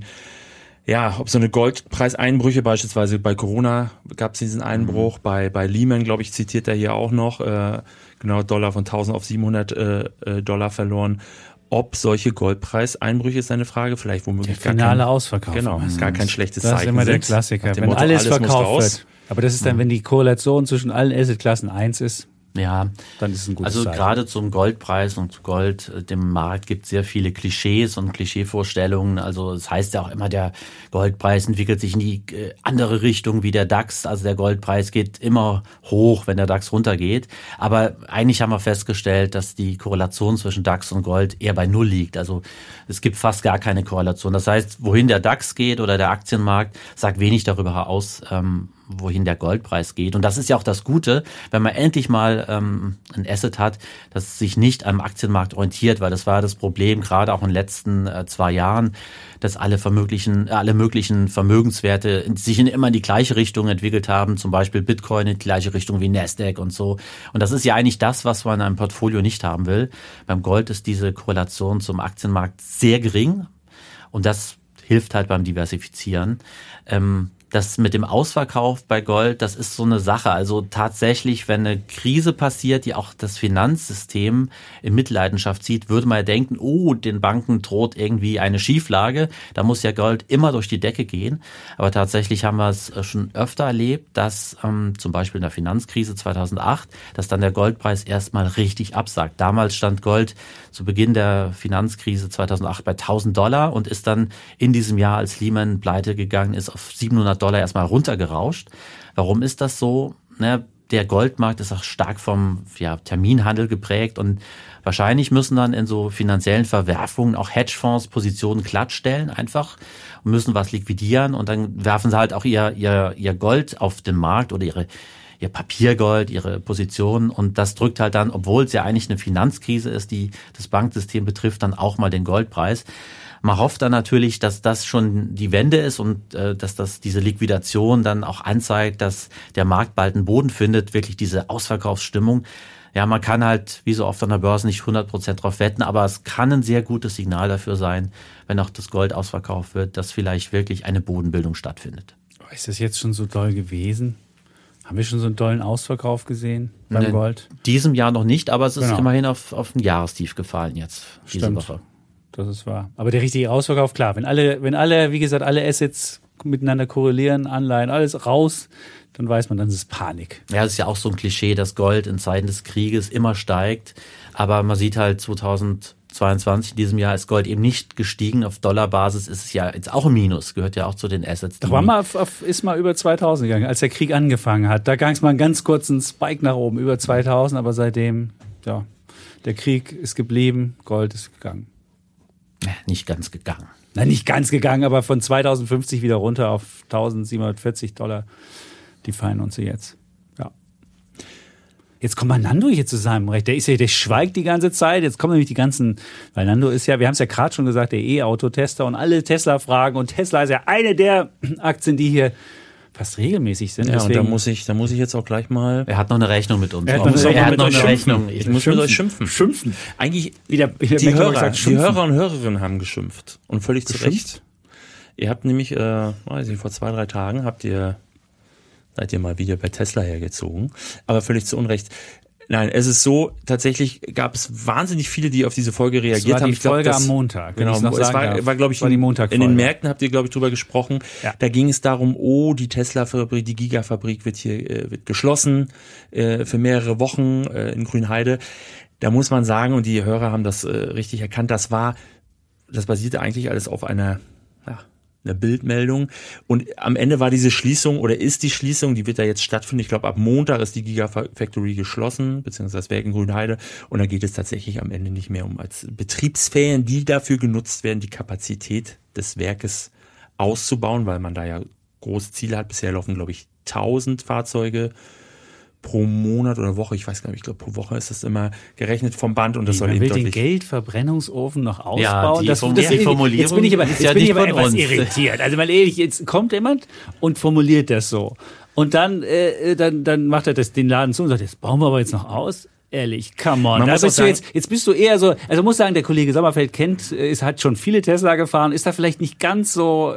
ob so eine Goldpreiseinbrüche, beispielsweise bei Corona gab es diesen Einbruch, bei Lehman, glaube ich, zitiert er hier auch noch, Dollar von 1.000 auf 700 Dollar verloren. Ob solche Goldpreiseinbrüche, ist eine Frage, vielleicht womöglich der finale Ausverkauf. Genau, ist gar kein schlechtes Zeichen. Das ist immer der Klassiker, wenn alles verkauft wird. Aber das ist dann, wenn die Korrelation zwischen allen Assetklassen 1 ist. Ja, dann ist es ein gutes Zeichen. Also gerade zum Goldpreis und zu Gold, dem Markt, gibt es sehr viele Klischees und Klischeevorstellungen. Also es heißt ja auch immer, der Goldpreis entwickelt sich in die andere Richtung wie der DAX. Also der Goldpreis geht immer hoch, wenn der DAX runtergeht. Aber eigentlich haben wir festgestellt, dass die Korrelation zwischen DAX und Gold eher bei 0 liegt. Also es gibt fast gar keine Korrelation. Das heißt, wohin der DAX geht oder der Aktienmarkt, sagt wenig darüber aus, wohin der Goldpreis geht. Und das ist ja auch das Gute, wenn man endlich mal ein Asset hat, das sich nicht am Aktienmarkt orientiert, weil das war das Problem, gerade auch in den letzten 2 Jahren, dass alle möglichen Vermögenswerte sich immer in die gleiche Richtung entwickelt haben, zum Beispiel Bitcoin in die gleiche Richtung wie Nasdaq und so. Und das ist ja eigentlich das, was man in einem Portfolio nicht haben will. Beim Gold ist diese Korrelation zum Aktienmarkt sehr gering und das hilft halt beim Diversifizieren. Das mit dem Ausverkauf bei Gold, das ist so eine Sache. Also tatsächlich, wenn eine Krise passiert, die auch das Finanzsystem in Mitleidenschaft zieht, würde man ja denken, den Banken droht irgendwie eine Schieflage. Da muss ja Gold immer durch die Decke gehen. Aber tatsächlich haben wir es schon öfter erlebt, dass zum Beispiel in der Finanzkrise 2008, dass dann der Goldpreis erstmal richtig absagt. Damals stand Gold zu Beginn der Finanzkrise 2008 bei $1.000 und ist dann in diesem Jahr, als Lehman pleite gegangen ist, auf $700 erstmal runtergerauscht. Warum ist das so? Der Goldmarkt ist auch stark vom Terminhandel geprägt und wahrscheinlich müssen dann in so finanziellen Verwerfungen auch Hedgefonds Positionen glattstellen einfach und müssen was liquidieren und dann werfen sie halt auch ihr Gold auf den Markt oder ihr Papiergold, ihre Positionen und das drückt halt dann, obwohl es ja eigentlich eine Finanzkrise ist, die das Banksystem betrifft, dann auch mal den Goldpreis. Man hofft dann natürlich, dass das schon die Wende ist und dass das diese Liquidation dann auch anzeigt, dass der Markt bald einen Boden findet, wirklich diese Ausverkaufsstimmung. Ja, man kann halt, wie so oft an der Börse, nicht 100% drauf wetten, aber es kann ein sehr gutes Signal dafür sein, wenn auch das Gold ausverkauft wird, dass vielleicht wirklich eine Bodenbildung stattfindet. Ist das jetzt schon so doll gewesen? Haben wir schon so einen dollen Ausverkauf gesehen beim Gold? Diesem Jahr noch nicht, aber es ist immerhin auf ein Jahrestief gefallen jetzt, diese Woche. Das ist wahr. Aber der richtige Ausverkauf, klar, wenn alle, wie gesagt, alle Assets miteinander korrelieren, Anleihen, alles raus, dann weiß man, dann ist es Panik. Ja, das ist ja auch so ein Klischee, dass Gold in Zeiten des Krieges immer steigt. Aber man sieht halt 2008 22 in diesem Jahr ist Gold eben nicht gestiegen. Auf Dollarbasis ist es ja jetzt auch ein Minus, gehört ja auch zu den Assets. Doch ist mal über 2000 gegangen, als der Krieg angefangen hat. Da ging es mal einen ganz kurzen Spike nach oben, über 2000, aber seitdem, ja, der Krieg ist geblieben, Gold ist gegangen. Nicht ganz gegangen. Nein, nicht ganz gegangen, aber von 2050 wieder runter auf $1.740. Die feiern uns jetzt. Jetzt kommt mal Nando hier zu seinem Recht. Der schweigt die ganze Zeit. Jetzt kommen nämlich die ganzen, weil Nando ist ja, wir haben es ja gerade schon gesagt, der E-Auto-Tester und alle Tesla-Fragen. Und Tesla ist ja eine der Aktien, die hier fast regelmäßig sind. Ja, deswegen, und da muss ich jetzt auch gleich mal. Er hat noch eine Rechnung mit uns. Er hat noch eine Rechnung. Ich muss mit euch schimpfen. Eigentlich, die Hörer und Hörerinnen haben geschimpft. Und völlig zu Recht. Ihr habt nämlich, vor 2-3 Tagen seid ihr mal wieder bei Tesla hergezogen. Aber völlig zu Unrecht. Nein, es ist so, tatsächlich gab es wahnsinnig viele, die auf diese Folge reagiert haben. Die Folge am Montag. Genau, es war glaube ich, in den Märkten habt ihr, glaube ich, drüber gesprochen. Ja. Da ging es darum, die Tesla-Fabrik, die Gigafabrik wird geschlossen für mehrere Wochen in Grünheide. Da muss man sagen, und die Hörer haben das richtig erkannt, das basierte eigentlich alles auf einer Bildmeldung. Und am Ende war diese Schließung oder ist die Schließung, die wird da jetzt stattfinden. Ich glaube, ab Montag ist die Gigafactory geschlossen, beziehungsweise das Werk in Grünheide. Und da geht es tatsächlich am Ende nicht mehr um als Betriebsferien, die dafür genutzt werden, die Kapazität des Werkes auszubauen, weil man da ja große Ziele hat. Bisher laufen, glaube ich, 1000 Fahrzeuge pro Monat oder Woche, ich weiß gar nicht, ich glaube pro Woche ist das immer gerechnet vom Band und das soll eben den Geldverbrennungsofen noch ausbauen. Ja, die Formulierung jetzt bin ich aber etwas irritiert. Also mal ehrlich, jetzt kommt jemand und formuliert das so. Und dann macht er den Laden zu und sagt, jetzt bauen wir aber jetzt noch aus. Ehrlich, come on. Jetzt bist du eher so, also muss sagen, der Kollege Sommerfeld hat schon viele Tesla gefahren, ist da vielleicht nicht ganz so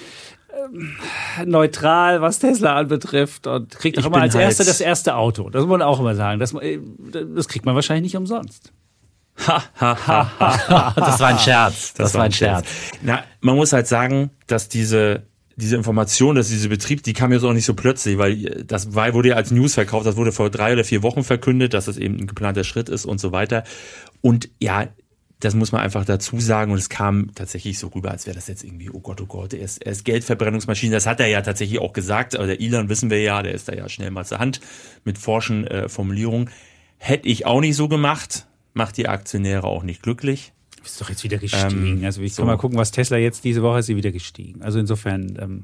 neutral, was Tesla anbetrifft und kriegt auch immer als Erster das erste Auto. Das muss man auch immer sagen. Das kriegt man wahrscheinlich nicht umsonst. Das war ein Scherz. Das war ein Scherz. Na, man muss halt sagen, dass diese Information, dass dieser Betrieb, die kam jetzt auch nicht so plötzlich, weil wurde ja als News verkauft, das wurde vor 3 oder 4 Wochen verkündet, dass das eben ein geplanter Schritt ist und so weiter. Und ja, das muss man einfach dazu sagen und es kam tatsächlich so rüber, als wäre das jetzt irgendwie, oh Gott, er ist Geldverbrennungsmaschine. Das hat er ja tatsächlich auch gesagt, aber der Elon wissen wir ja, der ist da ja schnell mal zur Hand mit forschen Formulierungen. Hätte ich auch nicht so gemacht, macht die Aktionäre auch nicht glücklich. Ist doch jetzt wieder gestiegen. Also ich kann mal gucken, was Tesla jetzt diese Woche ist sie wieder gestiegen. Also insofern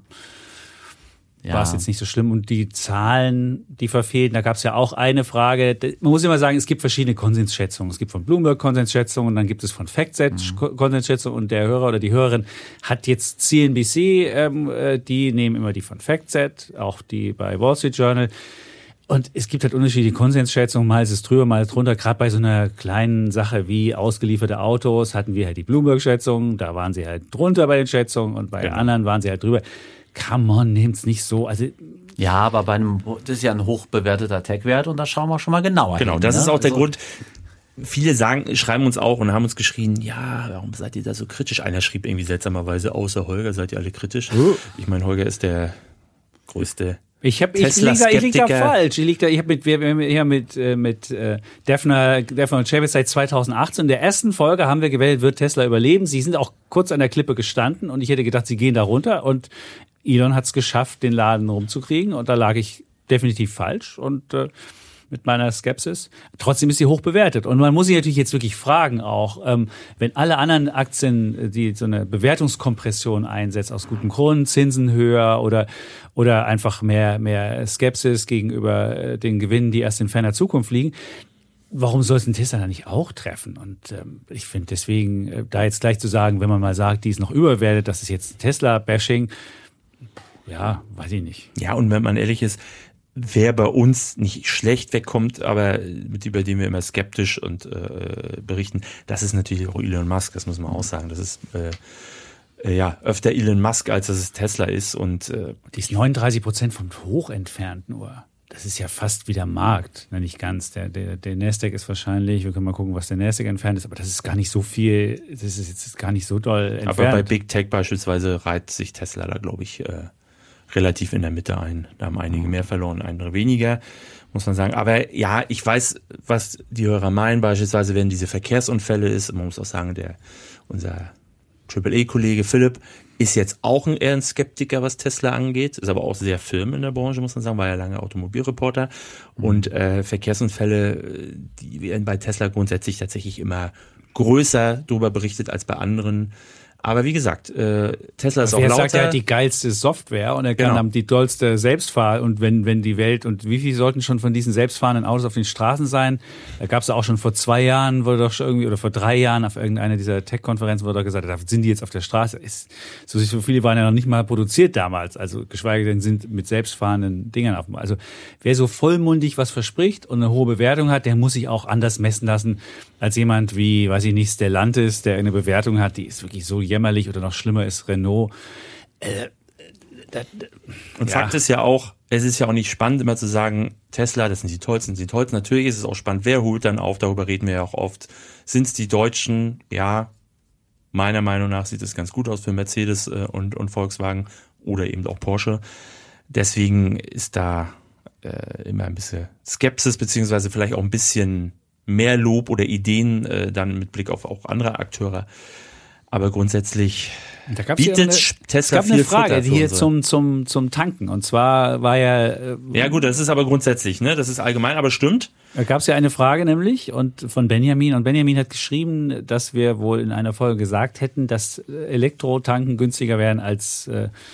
war es jetzt nicht so schlimm. Und die Zahlen, die verfehlen, da gab es ja auch eine Frage. Man muss immer sagen, es gibt verschiedene Konsensschätzungen. Es gibt von Bloomberg Konsensschätzungen und dann gibt es von FactSet Konsensschätzungen. Und der Hörer oder die Hörerin hat jetzt CNBC, die nehmen immer die von FactSet, auch die bei Wall Street Journal. Und es gibt halt unterschiedliche Konsensschätzungen, mal ist es drüber, mal drunter. Gerade bei so einer kleinen Sache wie ausgelieferte Autos hatten wir halt die Bloomberg-Schätzungen, da waren sie halt drunter bei den Schätzungen und bei anderen waren sie halt drüber. Come on, nehmt's nicht so. Also ja, aber das ist ja ein hochbewerteter Tech-Wert und da schauen wir schon mal genauer hin. Genau, das ist auch der Grund. Viele schreiben uns auch und haben uns geschrien, ja, warum seid ihr da so kritisch? Einer schrieb irgendwie seltsamerweise, außer Holger seid ihr alle kritisch. Ich meine, Holger ist der größte Ich lieg da falsch. Ich habe mit Defner und Chavez seit 2018. In der ersten Folge haben wir gewählt, wird Tesla überleben. Sie sind auch kurz an der Klippe gestanden und ich hätte gedacht, sie gehen da runter. Und Elon hat es geschafft, den Laden rumzukriegen. Und da lag ich definitiv falsch und mit meiner Skepsis. Trotzdem ist sie hoch bewertet. Und man muss sich natürlich jetzt wirklich fragen auch, wenn alle anderen Aktien, die so eine Bewertungskompression einsetzt, aus gutem Grund, Zinsen höher oder einfach mehr Skepsis gegenüber den Gewinnen, die erst in ferner Zukunft liegen, warum soll es ein Tesla da nicht auch treffen? Und ich finde deswegen, da jetzt gleich zu sagen, wenn man mal sagt, die ist noch überbewertet, das ist jetzt Tesla-Bashing, ja, weiß ich nicht. Ja, und wenn man ehrlich ist, wer bei uns nicht schlecht wegkommt, aber über den wir immer skeptisch und berichten, das ist natürlich auch Elon Musk, das muss man auch sagen. Das ist öfter Elon Musk, als dass es Tesla ist. Und die ist 39% vom Hoch entfernt nur. Das ist ja fast wie der Markt, nicht ganz. Der Nasdaq ist wahrscheinlich, wir können mal gucken, was der Nasdaq entfernt ist, aber das ist gar nicht so viel, das ist jetzt gar nicht so doll entfernt. Aber bei Big Tech beispielsweise reiht sich Tesla da, glaube ich, relativ in der Mitte ein. Da haben einige mehr verloren, andere weniger, muss man sagen. Aber ja, ich weiß, was die Hörer meinen. Beispielsweise, wenn diese Verkehrsunfälle ist, man muss auch sagen, unser AAA-Kollege Philipp ist jetzt auch eher ein Skeptiker, was Tesla angeht, ist aber auch sehr firm in der Branche, muss man sagen, war ja lange Automobilreporter. Und Verkehrsunfälle, die werden bei Tesla grundsätzlich tatsächlich immer größer darüber berichtet als bei anderen. Aber wie gesagt, Tesla ist auch lauter. Er sagt, er hat die geilste Software und er kann die tollste Selbstfahr- und wenn die Welt und wie viele sollten schon von diesen selbstfahrenden Autos auf den Straßen sein? Da gab es auch schon vor 2 Jahren, wurde doch schon irgendwie, oder vor 3 Jahren auf irgendeiner dieser Tech-Konferenzen wurde doch gesagt, da sind die jetzt auf der Straße. So viele waren ja noch nicht mal produziert damals, also geschweige denn sind mit selbstfahrenden Dingern auf dem. Also wer so vollmundig was verspricht und eine hohe Bewertung hat, der muss sich auch anders messen lassen als jemand wie, weiß ich nicht, Stellantis, der eine Bewertung hat, die ist wirklich so jämmerlich oder noch schlimmer ist Renault. Und Fakt ist ja auch, es ist ja auch nicht spannend, immer zu sagen, Tesla, das sind die Tollsten, Natürlich ist es auch spannend, wer holt dann auf, darüber reden wir ja auch oft. Sind es die Deutschen? Ja, meiner Meinung nach sieht es ganz gut aus für Mercedes und Volkswagen oder eben auch Porsche. Deswegen ist da immer ein bisschen Skepsis, beziehungsweise vielleicht auch ein bisschen mehr Lob oder Ideen dann mit Blick auf auch andere Akteure. Aber grundsätzlich bietet Tesla viel Frage hier zum Tanken. Und zwar war ja... ja gut, das ist aber grundsätzlich, ne? Das ist allgemein, aber stimmt. Da gab es ja eine Frage nämlich und von Benjamin. Und Benjamin hat geschrieben, dass wir wohl in einer Folge gesagt hätten, dass Elektrotanken günstiger wären als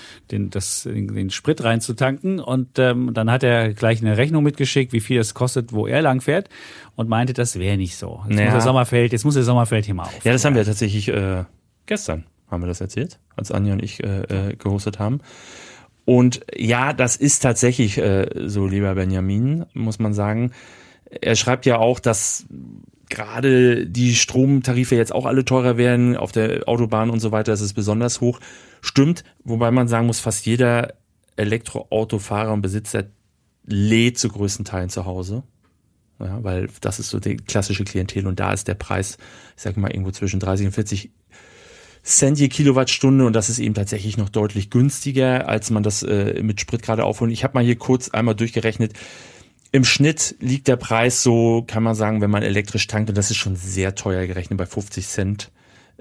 den Sprit reinzutanken. Und dann hat er gleich eine Rechnung mitgeschickt, wie viel das kostet, wo er lang fährt. Und meinte, das wäre nicht so. Jetzt muss der Sommerfeld hier mal auf. Ja, das haben wir tatsächlich gestern, haben wir das erzählt, als Anja und ich gehostet haben. Und ja, das ist tatsächlich so, lieber Benjamin, muss man sagen. Er schreibt ja auch, dass gerade die Stromtarife jetzt auch alle teurer werden, auf der Autobahn und so weiter, das ist besonders hoch. Stimmt, wobei man sagen muss, fast jeder Elektroautofahrer und Besitzer lädt zu größten Teilen zu Hause. Ja, weil das ist so die klassische Klientel und da ist der Preis, ich sag mal, irgendwo zwischen 30 und 40 Cent je Kilowattstunde und das ist eben tatsächlich noch deutlich günstiger, als man das mit Sprit gerade aufholt. Ich habe mal hier kurz einmal durchgerechnet. Im Schnitt liegt der Preis so, kann man sagen, wenn man elektrisch tankt, und das ist schon sehr teuer gerechnet, bei 50 Cent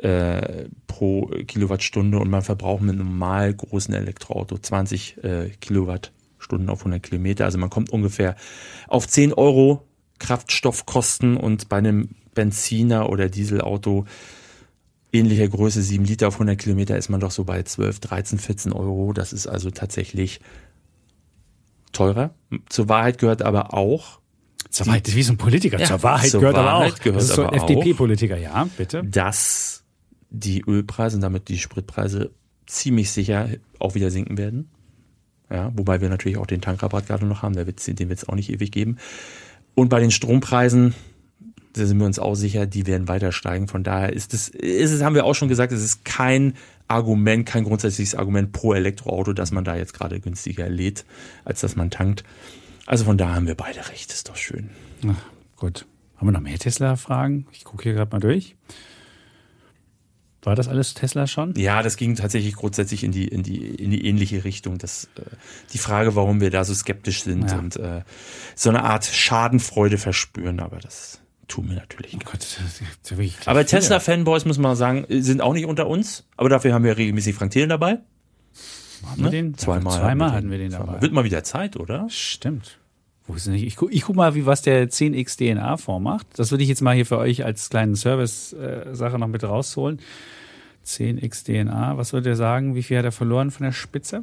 pro Kilowattstunde und man verbraucht mit einem normal großen Elektroauto 20 Kilowattstunden auf 100 Kilometer. Also man kommt ungefähr auf 10 Euro Kraftstoffkosten und bei einem Benziner oder Dieselauto ähnlicher Größe, 7 Liter auf 100 Kilometer, ist man doch so bei 12, 13, 14 Euro. Das ist also tatsächlich teurer. Zur Wahrheit gehört aber auch... Das ist wie so ein Politiker. Ja, zur Wahrheit gehört aber auch. Das ist so ein FDP-Politiker, ja, bitte. Dass die Ölpreise und damit die Spritpreise ziemlich sicher auch wieder sinken werden. Ja, wobei wir natürlich auch den Tankrabatt gerade noch haben. Den wird es auch nicht ewig geben. Und bei den Strompreisen, da sind wir uns auch sicher, die werden weiter steigen. Von daher haben wir auch schon gesagt, es ist kein grundsätzliches Argument pro Elektroauto, dass man da jetzt gerade günstiger lädt, als dass man tankt. Also von daher haben wir beide recht, ist doch schön. Ach, gut. Haben wir noch mehr Tesla-Fragen? Ich gucke hier gerade mal durch. War das alles Tesla schon? Ja, das ging tatsächlich grundsätzlich in die ähnliche Richtung. Die Frage, warum wir da so skeptisch sind und so eine Art Schadenfreude verspüren, aber das tun wir natürlich nicht. Oh Gott, aber Tesla-Fanboys, muss man sagen, sind auch nicht unter uns, aber dafür haben wir regelmäßig Frank Thelen dabei. Haben wir den? Zweimal hatten wir den dabei. Wird mal wieder Zeit, oder? Stimmt. Wo ist denn nicht? Ich guck mal, was der 10x DNA vormacht. Das würde ich jetzt mal hier für euch als kleinen Service-Sache noch mit rausholen. 10x DNA, was würde er sagen? Wie viel hat er verloren von der Spitze?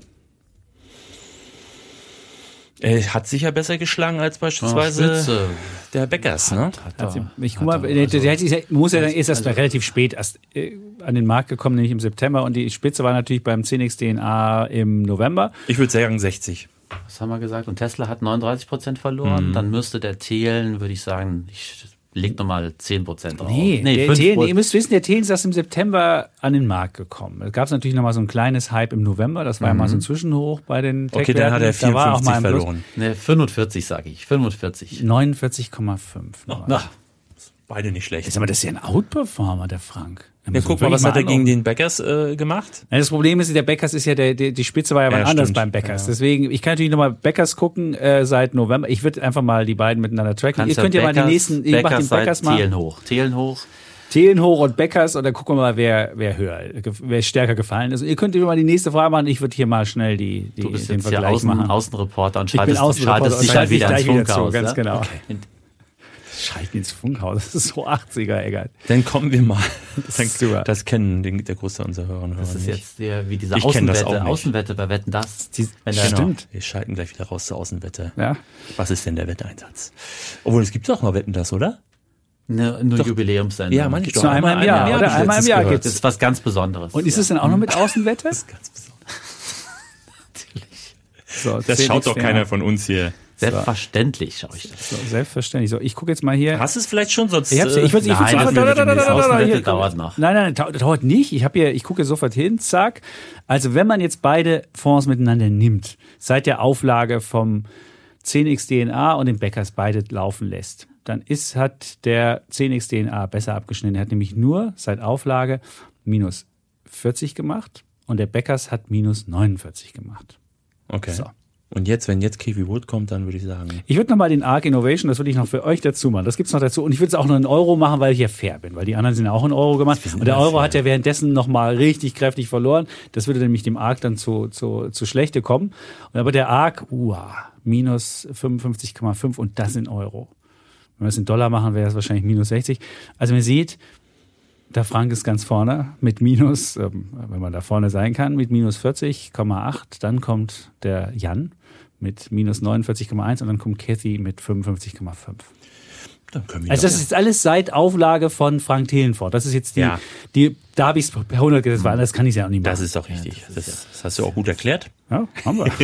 Er hat sicher besser geschlagen als beispielsweise der Beckers, ne? Ich guck mal, der muss ja dann erst relativ spät an den Markt gekommen, nämlich im September. Und die Spitze war natürlich beim 10x DNA im November. Ich würde sagen 60. Was haben wir gesagt? Und Tesla hat 39% verloren. Dann müsste der Thelen, würde ich sagen, legt nochmal 10% drauf. Nee, ihr müsst wissen, der Thelen ist erst im September an den Markt gekommen. Es gab natürlich nochmal so ein kleines Hype im November. Das war ja mal so ein Zwischenhoch bei den Tech-Werten. Okay, dann hat er 54 verloren. Ne, 45 sage ich. 45. 49,5. Beide nicht schlecht. Aber das ist ja ein Outperformer, der Frank. Ja, guck mal, was hat er gegen den Beckers gemacht? Ja, das Problem ist, der Beckers ist ja, die Spitze war ja wann anders beim Beckers. Ja. Deswegen, ich kann natürlich nochmal Beckers gucken seit November. Ich würde einfach mal die beiden miteinander tracken. Ihr könnt ja mal die nächsten, ich mach den Beckers mal. Thelen hoch und Beckers und dann gucken wir mal, wer stärker gefallen ist. Ihr könnt mal die nächste Frage machen. Ich würde hier mal schnell den Vergleich machen. Außenreporter und schaltest dich halt wieder ins Funkhaus. Ganz genau. Okay. Schalten ins Funkhaus, das ist so 80er, egal. Dann kommen wir mal. Das kennen der Großteil unserer Hörer und Hörer. Das ist nicht. jetzt wie diese Außenwette bei Wetten, das. Stimmt. Wir schalten gleich wieder raus zur Außenwette. Ja. Was ist denn der Wetteinsatz? Obwohl, es gibt doch noch Wetten, das, oder? Nur Jubiläumssendung. Ja, manchmal doch. Einmal im Jahr, oder? Einmal im Jahr gibt es. Das ist was ganz Besonderes. Und ist es denn auch noch mit Außenwette? Das ist ganz besonders. Natürlich. So, das schaut doch keiner von uns hier. Selbstverständlich schaue ich das. So, selbstverständlich. So, ich gucke jetzt mal hier. Hast du es vielleicht schon? Sonst, ich würde Außenwette dauert noch. Nein, dauert nicht. Ich gucke sofort hin, zack. Also wenn man jetzt beide Fonds miteinander nimmt, seit der Auflage vom 10x DNA und den Beckers beide laufen lässt, dann hat der 10x DNA besser abgeschnitten. Er hat nämlich nur seit Auflage minus 40 gemacht und der Beckers hat minus 49 gemacht. Okay. So. Und wenn jetzt Keith Wood kommt, dann würde ich sagen. Ich würde nochmal den Arc Innovation, das würde ich noch für euch dazu machen. Das gibt's noch dazu. Und ich würde es auch noch in Euro machen, weil ich ja fair bin, weil die anderen sind ja auch in Euro gemacht. Und der Euro hat ja währenddessen nochmal richtig kräftig verloren. Das würde nämlich dem Arc dann zu schlechte kommen. Und aber der Arc, minus 55,5 und das in Euro. Wenn wir es in Dollar machen, wäre es wahrscheinlich minus 60. Also man sieht, der Frank ist ganz vorne mit minus, wenn man da vorne sein kann, mit minus 40,8. Dann kommt der Jan mit minus 49,1 und dann kommt Kathy mit 55,5. Also das ist jetzt alles seit Auflage von Frank Thelen-Ford. Das ist jetzt da habe ich es per 100 gesetzt, weil das kann ich ja auch nicht machen. Das ist doch richtig. Das hast du auch gut erklärt. Ja, haben wir.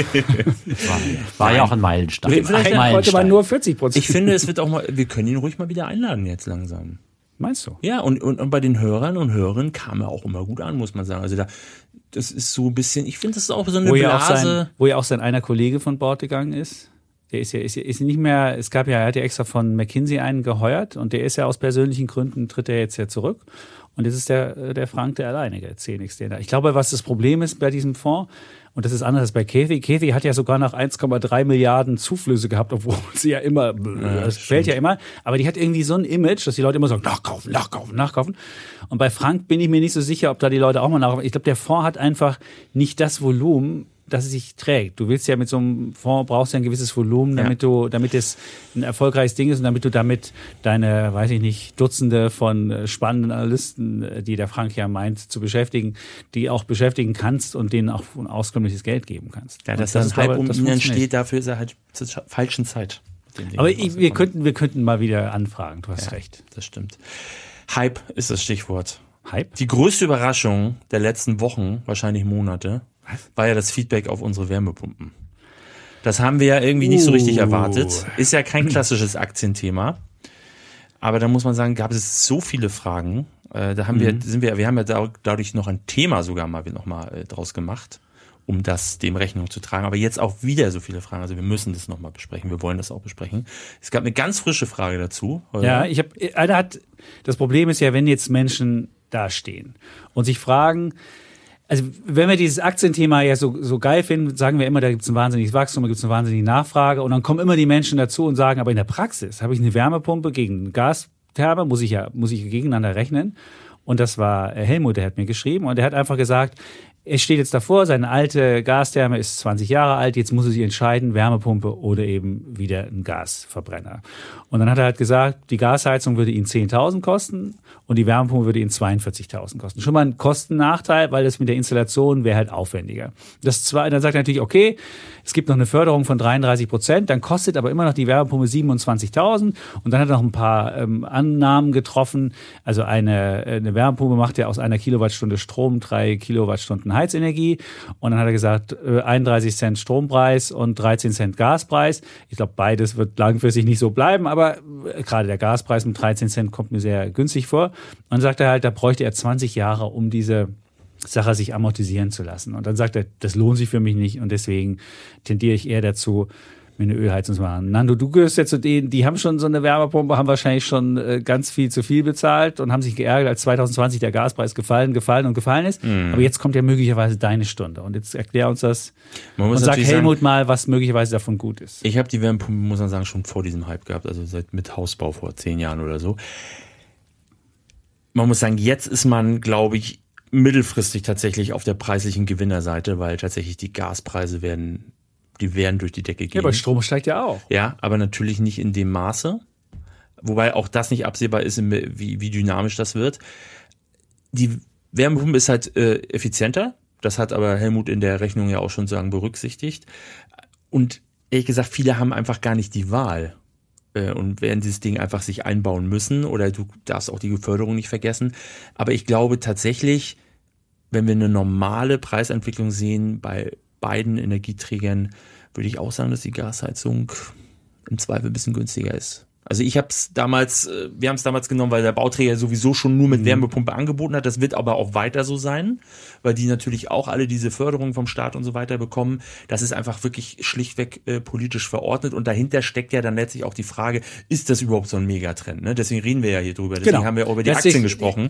War ja auch ein Meilenstein. Vielleicht wollte man nur 40%. Ich finde, es wird auch mal, wir können ihn ruhig mal wieder einladen jetzt langsam. Meinst du? Ja, und bei den Hörern und Hörerinnen kam er auch immer gut an, muss man sagen. Also das ist so ein bisschen, ich finde, das ist auch so eine Blase. Wo ja auch sein einer Kollege von Bord gegangen ist. Der ist nicht mehr, er hat ja extra von McKinsey einen geheuert und der ist ja aus persönlichen Gründen, tritt er jetzt ja zurück. Und jetzt ist der Frank der alleinige 10x. Ich glaube, was das Problem ist bei diesem Fonds, und das ist anders als bei Kathy. Kathy hat ja sogar noch 1,3 Milliarden Zuflüsse gehabt, obwohl sie ja immer, das fällt ja immer. Aber die hat irgendwie so ein Image, dass die Leute immer sagen, nachkaufen. Und bei Frank bin ich mir nicht so sicher, ob da die Leute auch mal nachkaufen. Ich glaube, der Fonds hat einfach nicht das Volumen, dass es sich trägt. Du willst ja mit so einem Fonds, brauchst ja ein gewisses Volumen, damit es ein erfolgreiches Ding ist und damit du damit deine, weiß ich nicht, Dutzende von spannenden Analysten, die der Frank ja meint, zu beschäftigen, die auch beschäftigen kannst und denen auch ein auskömmliches Geld geben kannst. Ja, dass das Hype um ihn entsteht, dafür ist er halt zur falschen Zeit. Aber wir könnten mal wieder anfragen, du hast recht. Das stimmt. Hype ist das Stichwort. Hype? Die größte Überraschung der letzten Wochen, wahrscheinlich Monate, war ja das Feedback auf unsere Wärmepumpen. Das haben wir ja irgendwie nicht so richtig erwartet. Ist ja kein klassisches Aktienthema. Aber da muss man sagen, gab es so viele Fragen. Wir haben ja dadurch noch ein Thema sogar mal draus gemacht, um das dem Rechnung zu tragen. Aber jetzt auch wieder so viele Fragen. Also wir müssen das nochmal besprechen. Wir wollen das auch besprechen. Es gab eine ganz frische Frage dazu. Ja, das Problem ist ja, wenn jetzt Menschen dastehen und sich fragen, also wenn wir dieses Aktienthema ja so geil finden, sagen wir immer, da gibt es ein wahnsinniges Wachstum, da gibt es eine wahnsinnige Nachfrage und dann kommen immer die Menschen dazu und sagen, aber in der Praxis habe ich eine Wärmepumpe gegen eine Gastherme, muss ich gegeneinander rechnen. Und das war Helmut, der hat mir geschrieben und der hat einfach gesagt, er steht jetzt davor, seine alte Gastherme ist 20 Jahre alt, jetzt muss er sich entscheiden, Wärmepumpe oder eben wieder ein Gasverbrenner. Und dann hat er halt gesagt, die Gasheizung würde ihn 10.000 kosten und die Wärmepumpe würde ihn 42.000 kosten. Schon mal ein Kostennachteil, weil das mit der Installation wäre halt aufwendiger. Dann sagt er natürlich, okay, es gibt noch eine Förderung von 33%, dann kostet aber immer noch die Wärmepumpe 27.000 und dann hat er noch ein paar Annahmen getroffen. Also eine Wärmepumpe macht ja aus einer Kilowattstunde Strom 3 Kilowattstunden Heizenergie und dann hat er gesagt, 31 Cent Strompreis und 13 Cent Gaspreis. Ich glaube, beides wird langfristig nicht so bleiben, aber gerade der Gaspreis mit 13 Cent kommt mir sehr günstig vor. Und dann sagt er halt, da bräuchte er 20 Jahre, um diese Sache sich amortisieren zu lassen. Und dann sagt er, das lohnt sich für mich nicht und deswegen tendiere ich eher dazu, mit einer Ölheizung zu machen. Nando, du gehörst ja zu denen, die haben schon so eine Wärmepumpe, haben wahrscheinlich schon ganz viel zu viel bezahlt und haben sich geärgert, als 2020 der Gaspreis gefallen ist. Aber jetzt kommt ja möglicherweise deine Stunde. Und jetzt erklär uns das und sag Helmut mal, was möglicherweise davon gut ist. Ich habe die Wärmepumpe, muss man sagen, schon vor diesem Hype gehabt, also seit mit Hausbau vor 10 Jahren oder so. Man muss sagen, jetzt ist man, glaube ich, mittelfristig tatsächlich auf der preislichen Gewinnerseite, weil tatsächlich die Gaspreise werden durch die Decke gehen. Ja, aber Strom steigt ja auch. Ja, aber natürlich nicht in dem Maße. Wobei auch das nicht absehbar ist, wie dynamisch das wird. Die Wärmepumpe ist halt effizienter. Das hat aber Helmut in der Rechnung ja auch schon berücksichtigt. Und ehrlich gesagt, viele haben einfach gar nicht die Wahl. Und werden dieses Ding einfach sich einbauen müssen. Oder du darfst auch die Förderung nicht vergessen. Aber ich glaube tatsächlich, wenn wir eine normale Preisentwicklung sehen bei beiden Energieträgern, würde ich auch sagen, dass die Gasheizung im Zweifel ein bisschen günstiger ist. Also wir haben es damals genommen, weil der Bauträger sowieso schon nur mit Wärmepumpe angeboten hat. Das wird aber auch weiter so sein, weil die natürlich auch alle diese Förderungen vom Staat und so weiter bekommen. Das ist einfach wirklich schlichtweg politisch verordnet und dahinter steckt ja dann letztlich auch die Frage, ist das überhaupt so ein Megatrend? Ne? Deswegen reden wir ja hier drüber. Deswegen haben wir auch über die Aktien gesprochen.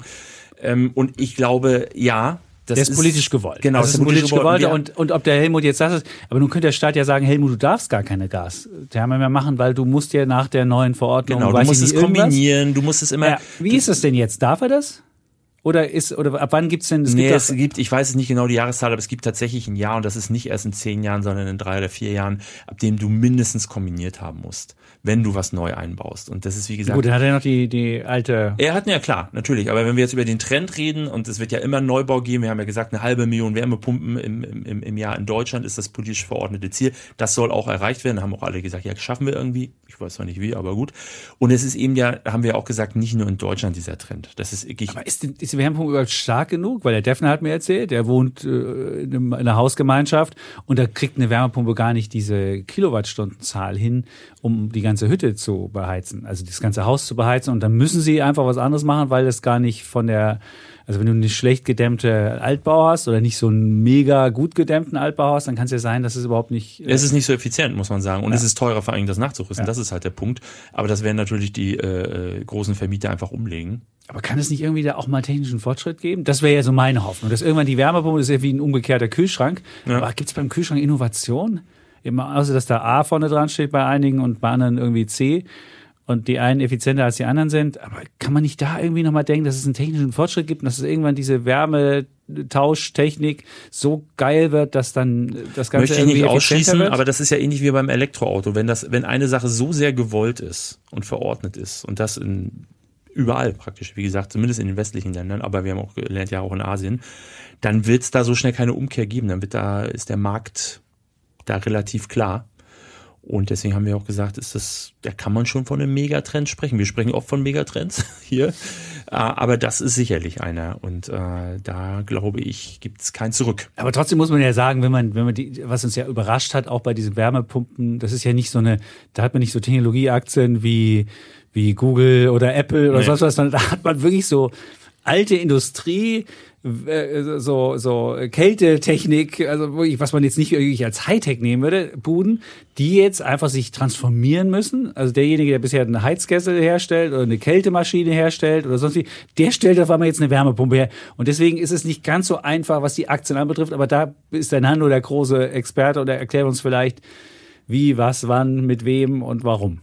Und ich glaube, ja, der ist politisch gewollt. Genau, das ist politisch gewollt. Und ob der Helmut jetzt sagt, aber nun könnte der Staat ja sagen, Helmut, du darfst gar keine Gastherme mehr machen, weil du musst ja nach der neuen Verordnung. Genau, du musst es kombinieren, du musst es immer. Ja, wie ist das denn jetzt? Darf er das? Oder ab wann gibt's denn? Ich weiß es nicht genau die Jahreszahl, aber es gibt tatsächlich ein Jahr und das ist nicht erst in 10 Jahren, sondern in 3 oder 4 Jahren, ab dem du mindestens kombiniert haben musst, wenn du was neu einbaust. Und das ist, wie gesagt. Gut, dann hat er noch die alte. Er hat, ja klar, natürlich. Aber wenn wir jetzt über den Trend reden und es wird ja immer Neubau geben, wir haben ja gesagt, 500.000 Wärmepumpen im Jahr in Deutschland ist das politisch verordnete Ziel. Das soll auch erreicht werden. Da haben auch alle gesagt, ja, schaffen wir irgendwie. Ich weiß zwar nicht wie, aber gut. Und es ist eben ja, haben wir auch gesagt, nicht nur in Deutschland dieser Trend. Das ist wirklich. Aber ist die Wärmepumpe überhaupt stark genug? Weil der Defner hat mir erzählt, der wohnt in einer Hausgemeinschaft und da kriegt eine Wärmepumpe gar nicht diese Kilowattstundenzahl hin, um die ganze Hütte zu beheizen, also das ganze Haus zu beheizen. Und dann müssen sie einfach was anderes machen, weil das gar nicht also wenn du eine schlecht gedämmte Altbau hast oder nicht so einen mega gut gedämmten Altbau hast, dann kann es ja sein, dass es überhaupt nicht. Es ist nicht so effizient, muss man sagen. Und es ist teurer, vor allem das nachzurüsten. Ja. Das ist halt der Punkt. Aber das werden natürlich die großen Vermieter einfach umlegen. Aber kann es nicht irgendwie da auch mal technischen Fortschritt geben? Das wäre ja so meine Hoffnung, dass irgendwann die Wärmepumpe, das ist ja wie ein umgekehrter Kühlschrank. Ja. Aber gibt es beim Kühlschrank Innovation? Also dass da A vorne dran steht bei einigen und bei anderen irgendwie C. Und die einen effizienter als die anderen sind. Aber kann man nicht da irgendwie nochmal denken, dass es einen technischen Fortschritt gibt und dass es irgendwann diese Wärmetauschtechnik so geil wird, dass dann das Ganze irgendwie nicht ausschließen, wird? Aber das ist ja ähnlich wie beim Elektroauto. Wenn eine Sache so sehr gewollt ist und verordnet ist und das überall praktisch, wie gesagt, zumindest in den westlichen Ländern, aber wir haben auch gelernt, ja auch in Asien, dann wird es da so schnell keine Umkehr geben. Ist der Markt da relativ klar. Und deswegen haben wir auch gesagt, da kann man schon von einem Megatrend sprechen. Wir sprechen oft von Megatrends hier, aber das ist sicherlich einer. Und da glaube ich, gibt es kein Zurück. Aber trotzdem muss man ja sagen, wenn man was uns ja überrascht hat, auch bei diesen Wärmepumpen, das ist ja nicht da hat man nicht so Technologieaktien wie Google oder Apple oder sonst was, sondern da hat man wirklich so alte Industrie, so Kältetechnik, also wirklich, was man jetzt nicht irgendwie als Hightech nehmen würde, Buden, die jetzt einfach sich transformieren müssen. Also derjenige, der bisher einen Heizkessel herstellt oder eine Kältemaschine herstellt oder sonst wie, der stellt auf einmal jetzt eine Wärmepumpe her. Und deswegen ist es nicht ganz so einfach, was die Aktien anbetrifft, aber da ist der Nando der große Experte und er erklärt uns vielleicht, wie, was, wann, mit wem und warum.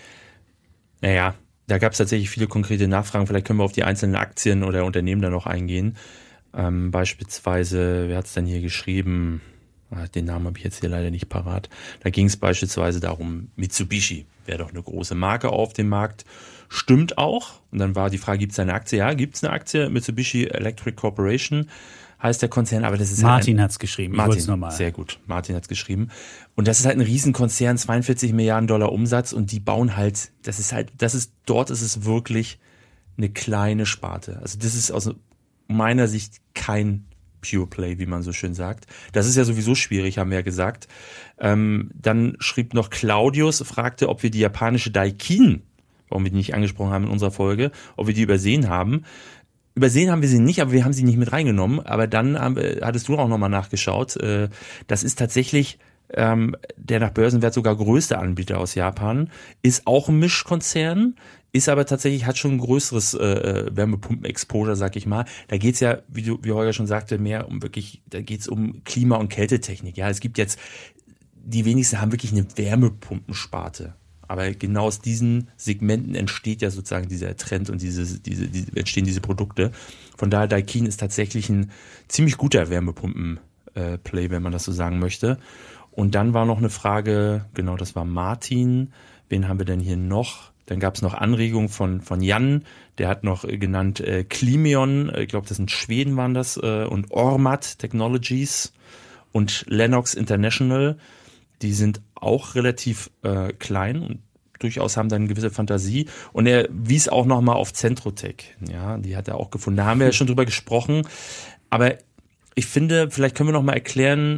Naja, da gab es tatsächlich viele konkrete Nachfragen. Vielleicht können wir auf die einzelnen Aktien oder Unternehmen da noch eingehen. Beispielsweise, wer hat es denn hier geschrieben? Den Namen habe ich jetzt hier leider nicht parat. Da ging es beispielsweise darum, Mitsubishi wäre doch eine große Marke auf dem Markt. Stimmt auch. Und dann war die Frage, gibt es eine Aktie? Ja, gibt es eine Aktie. Mitsubishi Electric Corporation heißt der Konzern, aber das ist Martin hat's geschrieben. Sehr gut. Martin hat's geschrieben. Und das ist halt ein Riesenkonzern, 42 Milliarden Dollar Umsatz und die bauen halt, dort ist es wirklich eine kleine Sparte. Also das ist aus meiner Sicht kein Pure Play, wie man so schön sagt. Das ist ja sowieso schwierig, haben wir ja gesagt. Dann schrieb noch Claudius, fragte, ob wir die japanische Daikin, warum wir die nicht angesprochen haben in unserer Folge, ob wir die übersehen haben. Übersehen haben wir sie nicht, aber wir haben sie nicht mit reingenommen. Aber dann hattest du auch nochmal nachgeschaut. Das ist tatsächlich der nach Börsenwert sogar größte Anbieter aus Japan, ist auch ein Mischkonzern, ist aber tatsächlich, hat schon ein größeres Wärmepumpen-Exposure, sag ich mal. Da geht's ja, wie Holger schon sagte, mehr um wirklich, da geht's um Klima- und Kältetechnik. Ja, es gibt jetzt, die wenigsten haben wirklich eine Wärmepumpensparte. Aber genau aus diesen Segmenten entsteht ja sozusagen dieser Trend und entstehen diese Produkte. Von daher, Daikin ist tatsächlich ein ziemlich guter Wärmepumpen-Play, wenn man das so sagen möchte. Und dann war noch eine Frage, genau, das war Martin. Wen haben wir denn hier noch? Dann gab es noch Anregungen von Jan, der hat noch genannt Klimeon, ich glaube, das sind Schweden waren das, und Ormat Technologies und Lennox International. Die sind auch relativ klein und durchaus haben dann eine gewisse Fantasie. Und er wies auch nochmal auf Centrotech. Ja, die hat er auch gefunden. Da haben wir ja schon drüber gesprochen. Aber ich finde, vielleicht können wir nochmal erklären,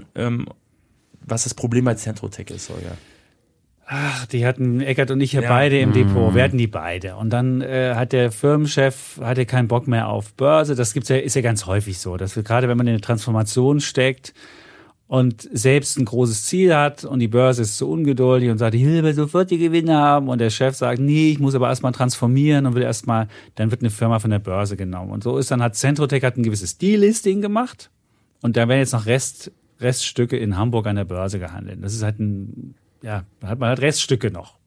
was das Problem bei Centrotech ist, Holger. Ach, die hatten Eckert und ich ja beide im Depot. Wir hatten die beide. Und dann hat der Firmenchef keinen Bock mehr auf Börse. Das ist ja ganz häufig so, dass wir gerade, wenn man in eine Transformation steckt und selbst ein großes Ziel hat und die Börse ist so ungeduldig und sagt, ich will sofort die Gewinne haben und der Chef sagt, nee, ich muss aber erstmal transformieren und will erstmal, dann wird eine Firma von der Börse genommen. Und so ist dann, hat Centrotech ein gewisses Delisting gemacht und da werden jetzt noch Reststücke in Hamburg an der Börse gehandelt. Das ist halt da hat man halt Reststücke noch.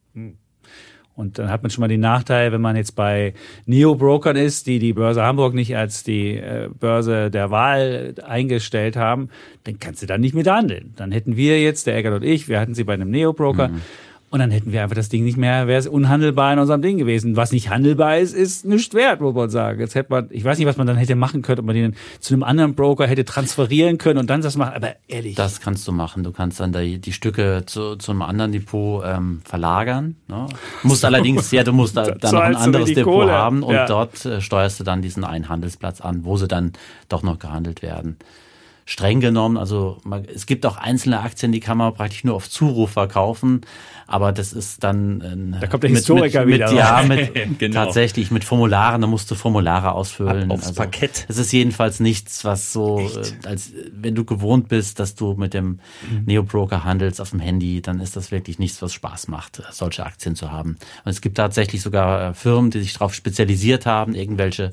Und dann hat man schon mal den Nachteil, wenn man jetzt bei Neo-Brokern ist, die Börse Hamburg nicht als die Börse der Wahl eingestellt haben, dann kannst du da nicht mit handeln. Dann hätten wir jetzt, der Eckert und ich, wir hatten sie bei einem Neo-Broker und dann hätten wir einfach das Ding nicht mehr, wäre es unhandelbar in unserem Ding gewesen. Was nicht handelbar ist nichts wert, muss man sagen. Jetzt hätte man, ich weiß nicht, was man dann hätte machen können, ob man den zu einem anderen Broker hätte transferieren können und dann das machen, aber ehrlich. Das kannst du machen. Du kannst dann die Stücke zu einem anderen Depot verlagern. Ne? Du musst allerdings, du musst da noch ein anderes Depot Kohle haben und dort steuerst du dann diesen einen Handelsplatz an, wo sie dann doch noch gehandelt werden. Streng genommen, also es gibt auch einzelne Aktien, die kann man praktisch nur auf Zuruf verkaufen, aber das ist dann da kommt der Historiker wieder. Genau. Tatsächlich mit Formularen, da musst du Formulare ausfüllen. Aufs Parkett. Es ist jedenfalls nichts, was so, als wenn du gewohnt bist, dass du mit dem Neo-Broker handelst auf dem Handy, dann ist das wirklich nichts, was Spaß macht, solche Aktien zu haben. Und es gibt tatsächlich sogar Firmen, die sich darauf spezialisiert haben, irgendwelche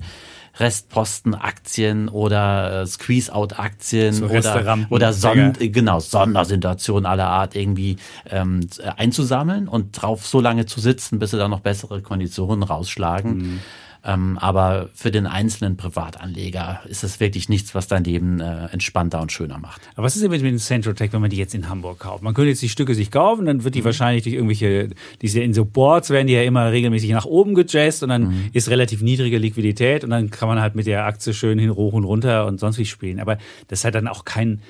Restposten-Aktien oder Squeeze-Out-Aktien so oder Sondersituationen aller Art irgendwie einzusammeln und drauf so lange zu sitzen, bis sie dann noch bessere Konditionen rausschlagen. Aber für den einzelnen Privatanleger ist es wirklich nichts, was dein Leben entspannter und schöner macht. Aber was ist denn mit dem Centrotech, wenn man die jetzt in Hamburg kauft? Man könnte jetzt die Stücke sich kaufen, dann wird die wahrscheinlich durch irgendwelche, in so Boards werden die ja immer regelmäßig nach oben gejazzt und dann ist relativ niedrige Liquidität und dann kann man halt mit der Aktie schön hin, hoch und runter und sonst wie spielen. Aber das ist halt dann auch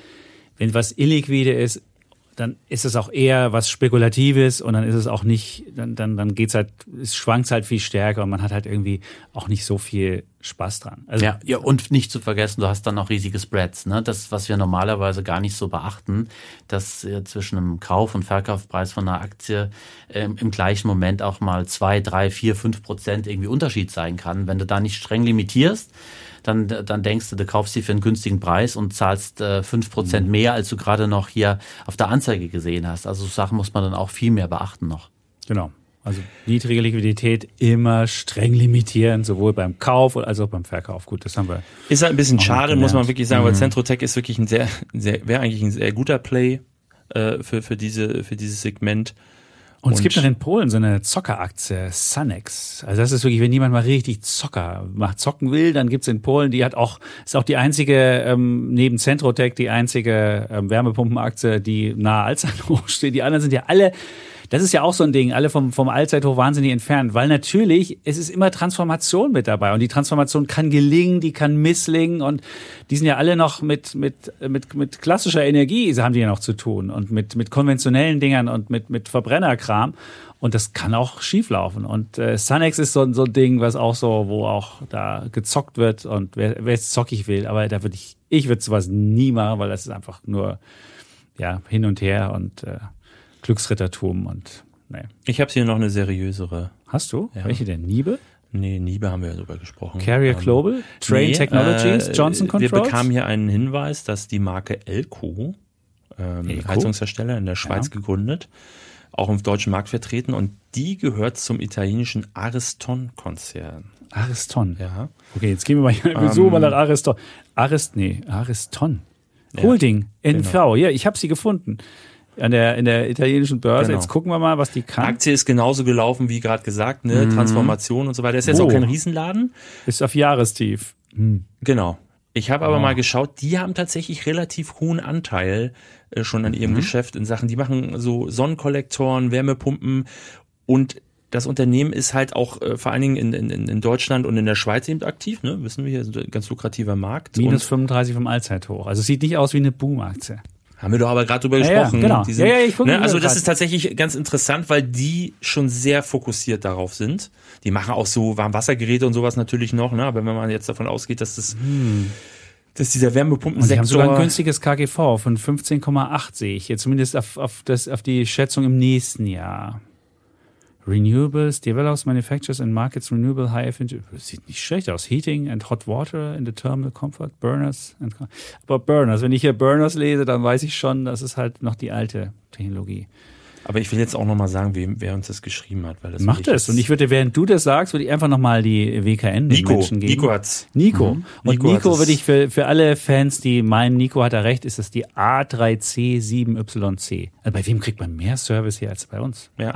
wenn was illiquide ist, dann ist es auch eher was Spekulatives und dann ist es auch nicht, dann geht's halt, es schwankt halt viel stärker und man hat halt irgendwie auch nicht so viel Spaß dran. Also, ja, und nicht zu vergessen, du hast dann noch riesige Spreads, ne? Das, was wir normalerweise gar nicht so beachten, dass zwischen einem Kauf- und Verkaufspreis von einer Aktie im gleichen Moment auch mal 2, 3, 4, 5% irgendwie Unterschied sein kann. Wenn du da nicht streng limitierst, dann denkst du kaufst sie für einen günstigen Preis und zahlst 5% mehr, als du gerade noch hier auf der Anzeige gesehen hast. Also so Sachen muss man dann auch viel mehr beachten noch. Genau. Also niedrige Liquidität immer streng limitieren, sowohl beim Kauf als auch beim Verkauf. Gut, das haben wir. Ist halt ein bisschen schade, muss man wirklich sagen, weil Centrotech ist wirklich wäre eigentlich ein sehr guter Play für dieses Segment. Und es gibt noch in Polen so eine Zockeraktie, Sanex. Also das ist wirklich, wenn jemand mal richtig zocken will, dann gibt's in Polen, ist auch die einzige, neben Centrotech, die einzige Wärmepumpenaktie, die nahe Allzeithoch steht. Die anderen sind ja alle, das ist ja auch so ein Ding, alle vom Allzeithoch wahnsinnig entfernt, weil natürlich, es ist immer Transformation mit dabei und die Transformation kann gelingen, die kann misslingen und die sind ja alle noch mit klassischer Energie, haben die ja noch zu tun und mit konventionellen Dingern und mit Verbrennerkram und das kann auch schieflaufen und Sanex ist so ein Ding, was auch so, wo auch da gezockt wird und wer jetzt zockig will, aber da ich würde sowas nie machen, weil das ist einfach nur hin und her und Glücksrittertum und Ich habe hier noch eine seriösere. Hast du? Ja. Welche denn? Niebe? Nee, Niebe haben wir ja drüber gesprochen. Carrier Global? Train Technologies? Johnson Controls? Wir bekamen hier einen Hinweis, dass die Marke Elco Heizungshersteller in der Schweiz gegründet, auch im deutschen Markt vertreten und die gehört zum italienischen Ariston-Konzern. Ariston? Ja. Okay, jetzt gehen wir mal nach Ariston. Ariston. Holding NV, ja, ich habe sie gefunden. In der italienischen Börse. Genau. Jetzt gucken wir mal, was die kann. Aktie ist genauso gelaufen, wie gerade gesagt, ne? Transformation und so weiter. Ist jetzt auch kein Riesenladen. Ist auf Jahrestief. Genau. Ich habe aber mal geschaut, die haben tatsächlich relativ hohen Anteil schon an ihrem Geschäft in Sachen, die machen so Sonnenkollektoren, Wärmepumpen und das Unternehmen ist halt auch vor allen Dingen in Deutschland und in der Schweiz eben aktiv, ne? Wissen wir, hier ist ein ganz lukrativer Markt. Minus 35 vom Allzeithoch. Also es sieht nicht aus wie eine Boom-Aktie. Haben wir doch aber gerade drüber gesprochen. Ja, genau. Ich gucke also das ist tatsächlich ganz interessant, weil die schon sehr fokussiert darauf sind. Die machen auch so Warmwassergeräte und sowas natürlich noch, ne? Aber wenn man jetzt davon ausgeht, dass dass dieser Wärmepumpensektor... Die haben sogar ein günstiges KGV von 15,8 sehe ich jetzt, zumindest auf die Schätzung im nächsten Jahr. Renewables, develops, manufactures and markets renewable high efficiency. Sieht nicht schlecht aus. Heating and hot water in the thermal comfort, burners. Aber Burners, wenn ich hier Burners lese, dann weiß ich schon, das ist halt noch die alte Technologie. Aber ich will jetzt auch nochmal sagen, wer uns das geschrieben hat. Weil das Mach das. Und ich würde, während du das sagst, würde ich einfach nochmal die WKN-Menschen geben. Nico hat's. Nico. Und Nico würde ich für alle Fans, die meinen, Nico hat da recht, ist das die A3C7YC. Also bei wem kriegt man mehr Service hier als bei uns? Ja.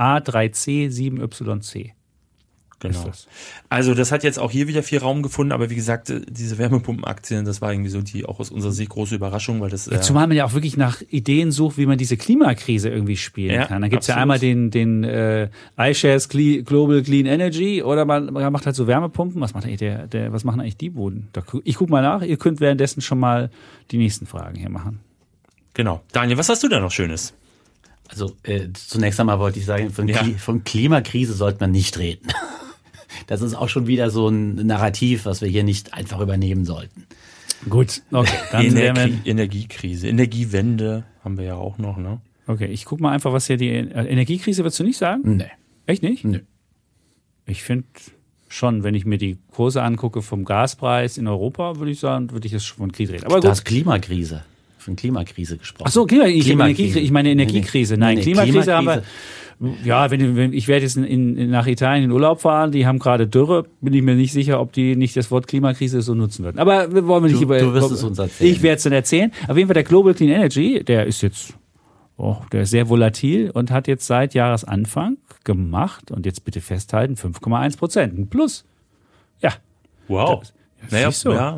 A3C7YC. Genau. Also das hat jetzt auch hier wieder viel Raum gefunden, aber wie gesagt, diese Wärmepumpenaktien, das war irgendwie so die auch aus unserer Sicht große Überraschung, weil das zumal man ja auch wirklich nach Ideen sucht, wie man diese Klimakrise irgendwie spielen kann. Dann gibt's ja einmal den iShares Global Clean Energy oder man macht halt so Wärmepumpen. Was macht eigentlich was machen eigentlich die Buden? Ich guck mal nach, ihr könnt währenddessen schon mal die nächsten Fragen hier machen. Genau. Daniel, was hast du da noch Schönes? Also zunächst einmal wollte ich sagen, von Klimakrise sollte man nicht reden. Das ist auch schon wieder so ein Narrativ, was wir hier nicht einfach übernehmen sollten. Gut, okay. Dann Energiekrise, Energiewende haben wir ja auch noch, ne? Okay, ich guck mal einfach, was hier die Energiekrise, würdest du nicht sagen? Nee. Echt nicht? Nee. Ich finde schon, wenn ich mir die Kurse angucke vom Gaspreis in Europa, würde ich sagen, würde ich es schon von Krise reden. Aber gut. Das ist Klimakrise. Von Klimakrise gesprochen. Ach so, Klimakrise. Ich meine Energiekrise. Nein, Klimakrise haben wir. Ja, wenn ich werde jetzt nach Italien in Urlaub fahren, die haben gerade Dürre, bin ich mir nicht sicher, ob die nicht das Wort Klimakrise so nutzen würden. Aber wir wollen nicht Du wirst es uns erzählen. Ich werde es dann erzählen. Auf jeden Fall der Global Clean Energy, der ist jetzt, der ist sehr volatil und hat jetzt seit Jahresanfang gemacht und jetzt bitte festhalten, 5,1%. Ein Plus. Ja. Wow. Ja.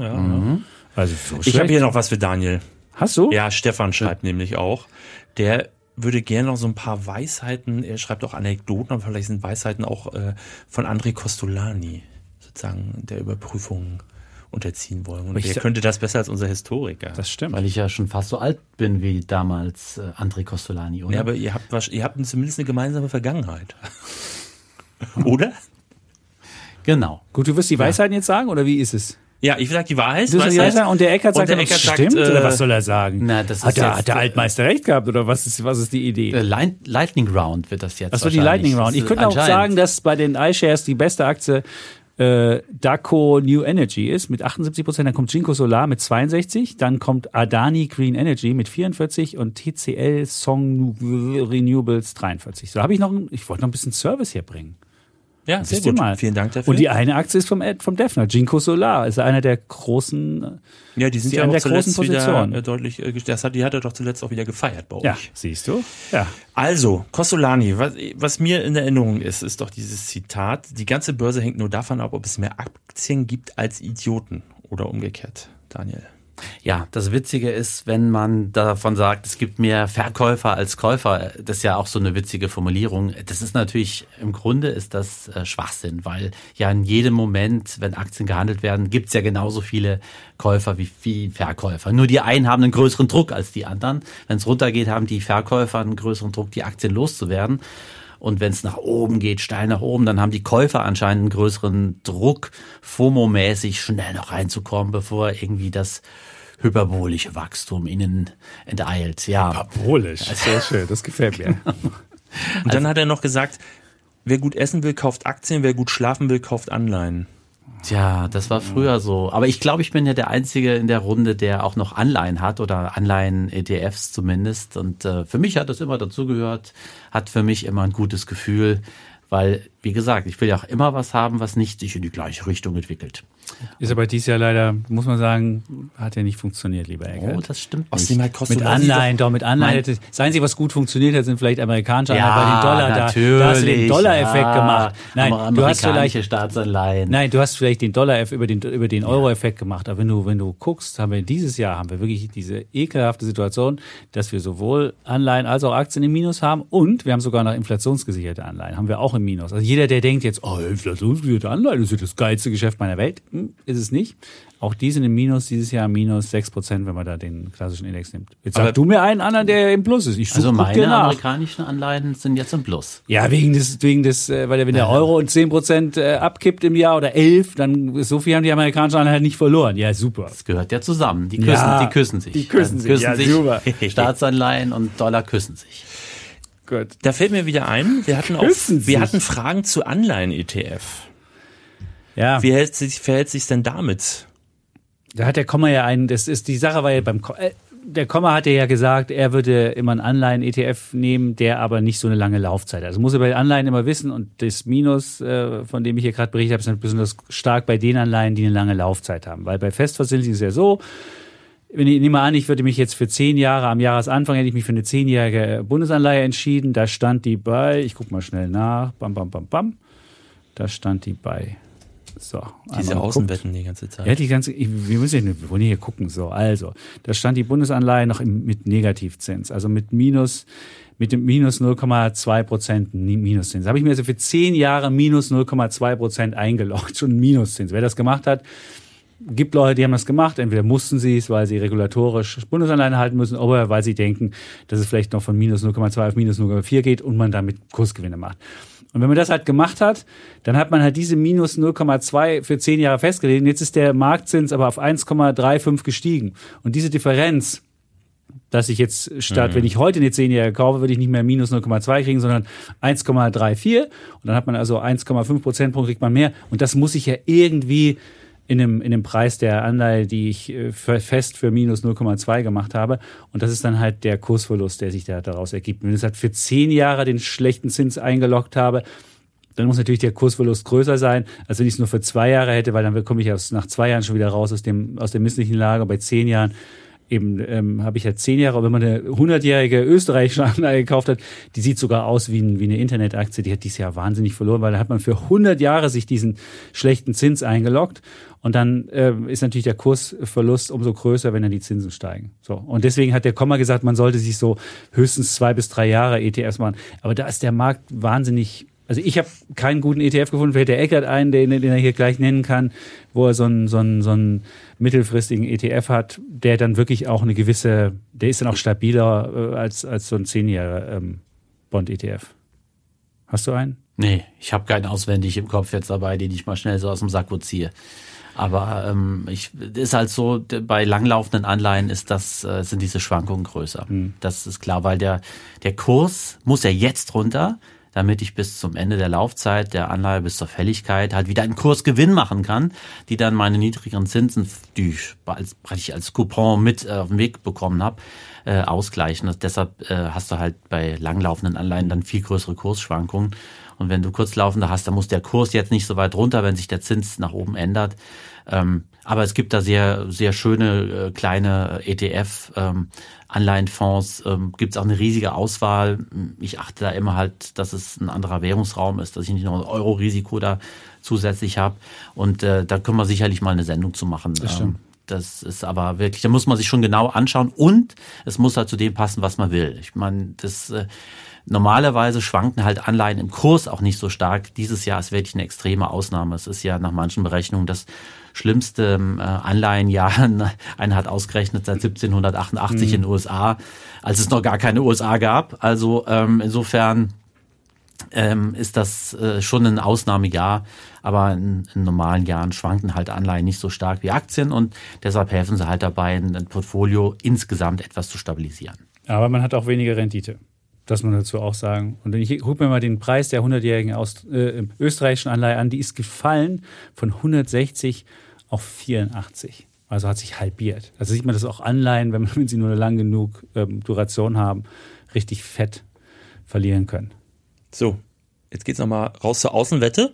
Also ich habe hier noch was für Daniel. Hast du? Ja, Stefan schreibt nämlich auch, der würde gerne noch so ein paar Weisheiten, er schreibt auch Anekdoten, aber vielleicht sind Weisheiten auch von André Costolani, sozusagen der Überprüfung unterziehen wollen. Und wer könnte das besser als unser Historiker? Das stimmt. Weil ich ja schon fast so alt bin wie damals André Costolani, oder? Ja, aber ihr habt zumindest eine gemeinsame Vergangenheit. Oder? Genau. Gut, du wirst die Weisheiten jetzt sagen, oder wie ist es? Ja, ich sag die Wahrheit. Und der Eckert sagt, das stimmt, oder was soll er sagen? Na, das hat der Altmeister recht gehabt, oder was ist die Idee? Lightning Round wird das jetzt. Achso, die Lightning Round. Ich könnte auch sagen, dass bei den iShares die beste Aktie Daco New Energy ist mit 78%, dann kommt Jinko Solar mit 62%, dann kommt Adani Green Energy mit 44% und TCL Song Renewables 43%. So habe ich wollte noch ein bisschen Service hier bringen. Ja, sehr gut. Vielen Dank dafür. Und die eine Aktie ist vom Defner, Jinko Solar, ist einer der großen. Ja, die sind ja auch zuletzt wieder deutlich, die hat er doch zuletzt auch wieder gefeiert bei euch. Ja, siehst du? Ja. Also, Costolani, was mir in Erinnerung ist doch dieses Zitat, die ganze Börse hängt nur davon ab, ob es mehr Aktien gibt als Idioten oder umgekehrt, Daniel. Ja, das Witzige ist, wenn man davon sagt, es gibt mehr Verkäufer als Käufer, das ist ja auch so eine witzige Formulierung. Das ist natürlich, im Grunde ist das Schwachsinn, weil ja in jedem Moment, wenn Aktien gehandelt werden, gibt es ja genauso viele Käufer wie Verkäufer. Nur die einen haben einen größeren Druck als die anderen. Wenn es runtergeht, haben die Verkäufer einen größeren Druck, die Aktien loszuwerden. Und wenn es nach oben geht, steil nach oben, dann haben die Käufer anscheinend einen größeren Druck, FOMO-mäßig schnell noch reinzukommen, bevor irgendwie das hyperbolische Wachstum ihnen enteilt. Ja. Hyperbolisch, sehr schön, das gefällt mir. Und dann hat er noch gesagt, wer gut essen will, kauft Aktien, wer gut schlafen will, kauft Anleihen. Tja, das war früher so. Aber ich glaube, ich bin ja der Einzige in der Runde, der auch noch Anleihen hat oder Anleihen-ETFs zumindest. Und für mich hat das immer dazugehört, hat für mich immer ein gutes Gefühl, weil, wie gesagt, ich will ja auch immer was haben, was nicht sich in die gleiche Richtung entwickelt. Ist aber dieses Jahr leider, muss man sagen, hat ja nicht funktioniert, lieber Eckert. Oh, das stimmt Aus nicht. dem kostet Mit Anleihen, doch, mit Anleihen. Das Einzige, was gut funktioniert hat, sind vielleicht amerikanische Anleihen, bei den Dollar natürlich, da hast du den Dollar-Effekt gemacht. Nein, du hast vielleicht Staatsanleihen. Nein, du hast vielleicht den Dollar-Effekt über den Euro-Effekt gemacht. Aber wenn du guckst, haben wir wirklich diese ekelhafte Situation, dass wir sowohl Anleihen als auch Aktien im Minus haben und wir haben sogar noch inflationsgesicherte Anleihen, haben wir auch im Minus. Also jeder, der denkt jetzt, inflationsgesicherte Anleihen, das ist das geilste Geschäft meiner Welt, ist es nicht. Auch die sind im Minus, dieses Jahr minus 6%, wenn man da den klassischen Index nimmt. Jetzt sag du mir einen anderen, der im Plus ist. Also meine amerikanischen Anleihen sind jetzt im Plus. Ja, wegen des, weil wenn der Euro 10% abkippt im Jahr oder 11, dann so viel haben die amerikanischen Anleihen nicht verloren. Ja, super. Das gehört ja zusammen. Die küssen sich. Die küssen sich. Ja, super. Staatsanleihen und Dollar küssen sich. Gut. Da fällt mir wieder ein, wir hatten Fragen zu Anleihen-ETF. Ja. Wie verhält sich denn damit? Da hat der Kommer ja die Sache war ja der Kommer hatte ja gesagt, er würde immer einen Anleihen-ETF nehmen, der aber nicht so eine lange Laufzeit hat. Also muss er bei Anleihen immer wissen und das Minus, von dem ich hier gerade berichtet habe, ist besonders stark bei den Anleihen, die eine lange Laufzeit haben. Weil bei Festverzinsung ist es ja so, wenn ich nehme an, ich würde mich jetzt für 10 Jahre, am Jahresanfang hätte ich mich für eine 10-jährige Bundesanleihe entschieden, da stand die bei, ich gucke mal schnell nach, da stand die bei. So, diese Außenwetten die ganze Zeit. Ja, wir wollen hier gucken. So, also, da stand die Bundesanleihe noch mit Negativzins, also mit dem Minus 0,2% Minuszins. Da habe ich mir also für 10 Jahre minus 0,2% eingeloggt, schon Minuszins. Wer das gemacht hat, gibt Leute, die haben das gemacht. Entweder mussten sie es, weil sie regulatorisch Bundesanleihen halten müssen, oder weil sie denken, dass es vielleicht noch von minus 0,2 auf minus 0,4 geht und man damit Kursgewinne macht. Und wenn man das halt gemacht hat, dann hat man halt diese minus 0,2 für 10 Jahre festgelegt. Und jetzt ist der Marktzins aber auf 1,35 gestiegen. Und diese Differenz, dass ich jetzt wenn ich heute eine 10-Jährige kaufe, würde ich nicht mehr minus 0,2 kriegen, sondern 1,34. Und dann hat man also 1,5 Prozentpunkt kriegt man mehr. Und das muss ich ja irgendwie in dem Preis der Anleihe, die ich fest für minus 0,2 gemacht habe. Und das ist dann halt der Kursverlust, der sich daraus ergibt. Wenn ich halt für 10 Jahre den schlechten Zins eingeloggt habe, dann muss natürlich der Kursverlust größer sein, als wenn ich es nur für 2 Jahre hätte, weil dann komme ich nach 2 Jahren schon wieder raus aus der misslichen Lage. Und bei 10 Jahren habe ich halt 10 Jahre, aber wenn man eine 100-jährige österreichische Anleihe gekauft hat, die sieht sogar aus wie eine Internetaktie, die hat dieses Jahr wahnsinnig verloren, weil da hat man für 100 Jahre sich diesen schlechten Zins eingeloggt und dann ist natürlich der Kursverlust umso größer, wenn dann die Zinsen steigen. So. Und deswegen hat der Kommer gesagt, man sollte sich so höchstens 2 bis 3 Jahre ETFs machen. Aber da ist der Markt wahnsinnig. Also ich habe keinen guten ETF gefunden, vielleicht der Eckert einen, den er hier gleich nennen kann, wo er so einen mittelfristigen ETF hat, der dann wirklich auch der ist dann auch stabiler als so ein 10-Jahre Bond-ETF. Hast du einen? Nee, ich habe keinen auswendig im Kopf jetzt dabei, den ich mal schnell so aus dem Sakko ziehe. Aber ist halt so, bei langlaufenden Anleihen sind diese Schwankungen größer. Das ist klar, weil der Kurs muss ja jetzt runter, damit ich bis zum Ende der Laufzeit der Anleihe bis zur Fälligkeit halt wieder einen Kursgewinn machen kann, die dann meine niedrigeren Zinsen, die ich als Coupon mit auf den Weg bekommen habe, ausgleichen. Und deshalb hast du halt bei langlaufenden Anleihen dann viel größere Kursschwankungen. Und wenn du kurzlaufende hast, dann muss der Kurs jetzt nicht so weit runter, wenn sich der Zins nach oben ändert. Aber es gibt da sehr, sehr schöne kleine ETF-Anleihenfonds. Gibt es auch eine riesige Auswahl. Ich achte da immer halt, dass es ein anderer Währungsraum ist, dass ich nicht noch ein Euro-Risiko da zusätzlich habe. Und da können wir sicherlich mal eine Sendung zu machen. Das stimmt. Das ist aber wirklich, da muss man sich schon genau anschauen und es muss halt zu dem passen, was man will. Ich meine, normalerweise schwanken halt Anleihen im Kurs auch nicht so stark. Dieses Jahr ist wirklich eine extreme Ausnahme. Es ist ja nach manchen Berechnungen das schlimmste Anleihenjahr. Einer hat ausgerechnet seit 1788 in den USA, als es noch gar keine USA gab. Also insofern ist das schon ein Ausnahmejahr, aber in normalen Jahren schwanken halt Anleihen nicht so stark wie Aktien und deshalb helfen sie halt dabei, ein Portfolio insgesamt etwas zu stabilisieren. Aber man hat auch weniger Rendite. Das muss man dazu auch sagen. Und ich gucke mir mal den Preis der 100-jährigen österreichischen Anleihe an. Die ist gefallen von 160 auf 84. Also hat sich halbiert. Also sieht man, dass auch Anleihen, wenn sie nur eine lang genug Duration haben, richtig fett verlieren können. So, jetzt geht's nochmal raus zur Außenwette.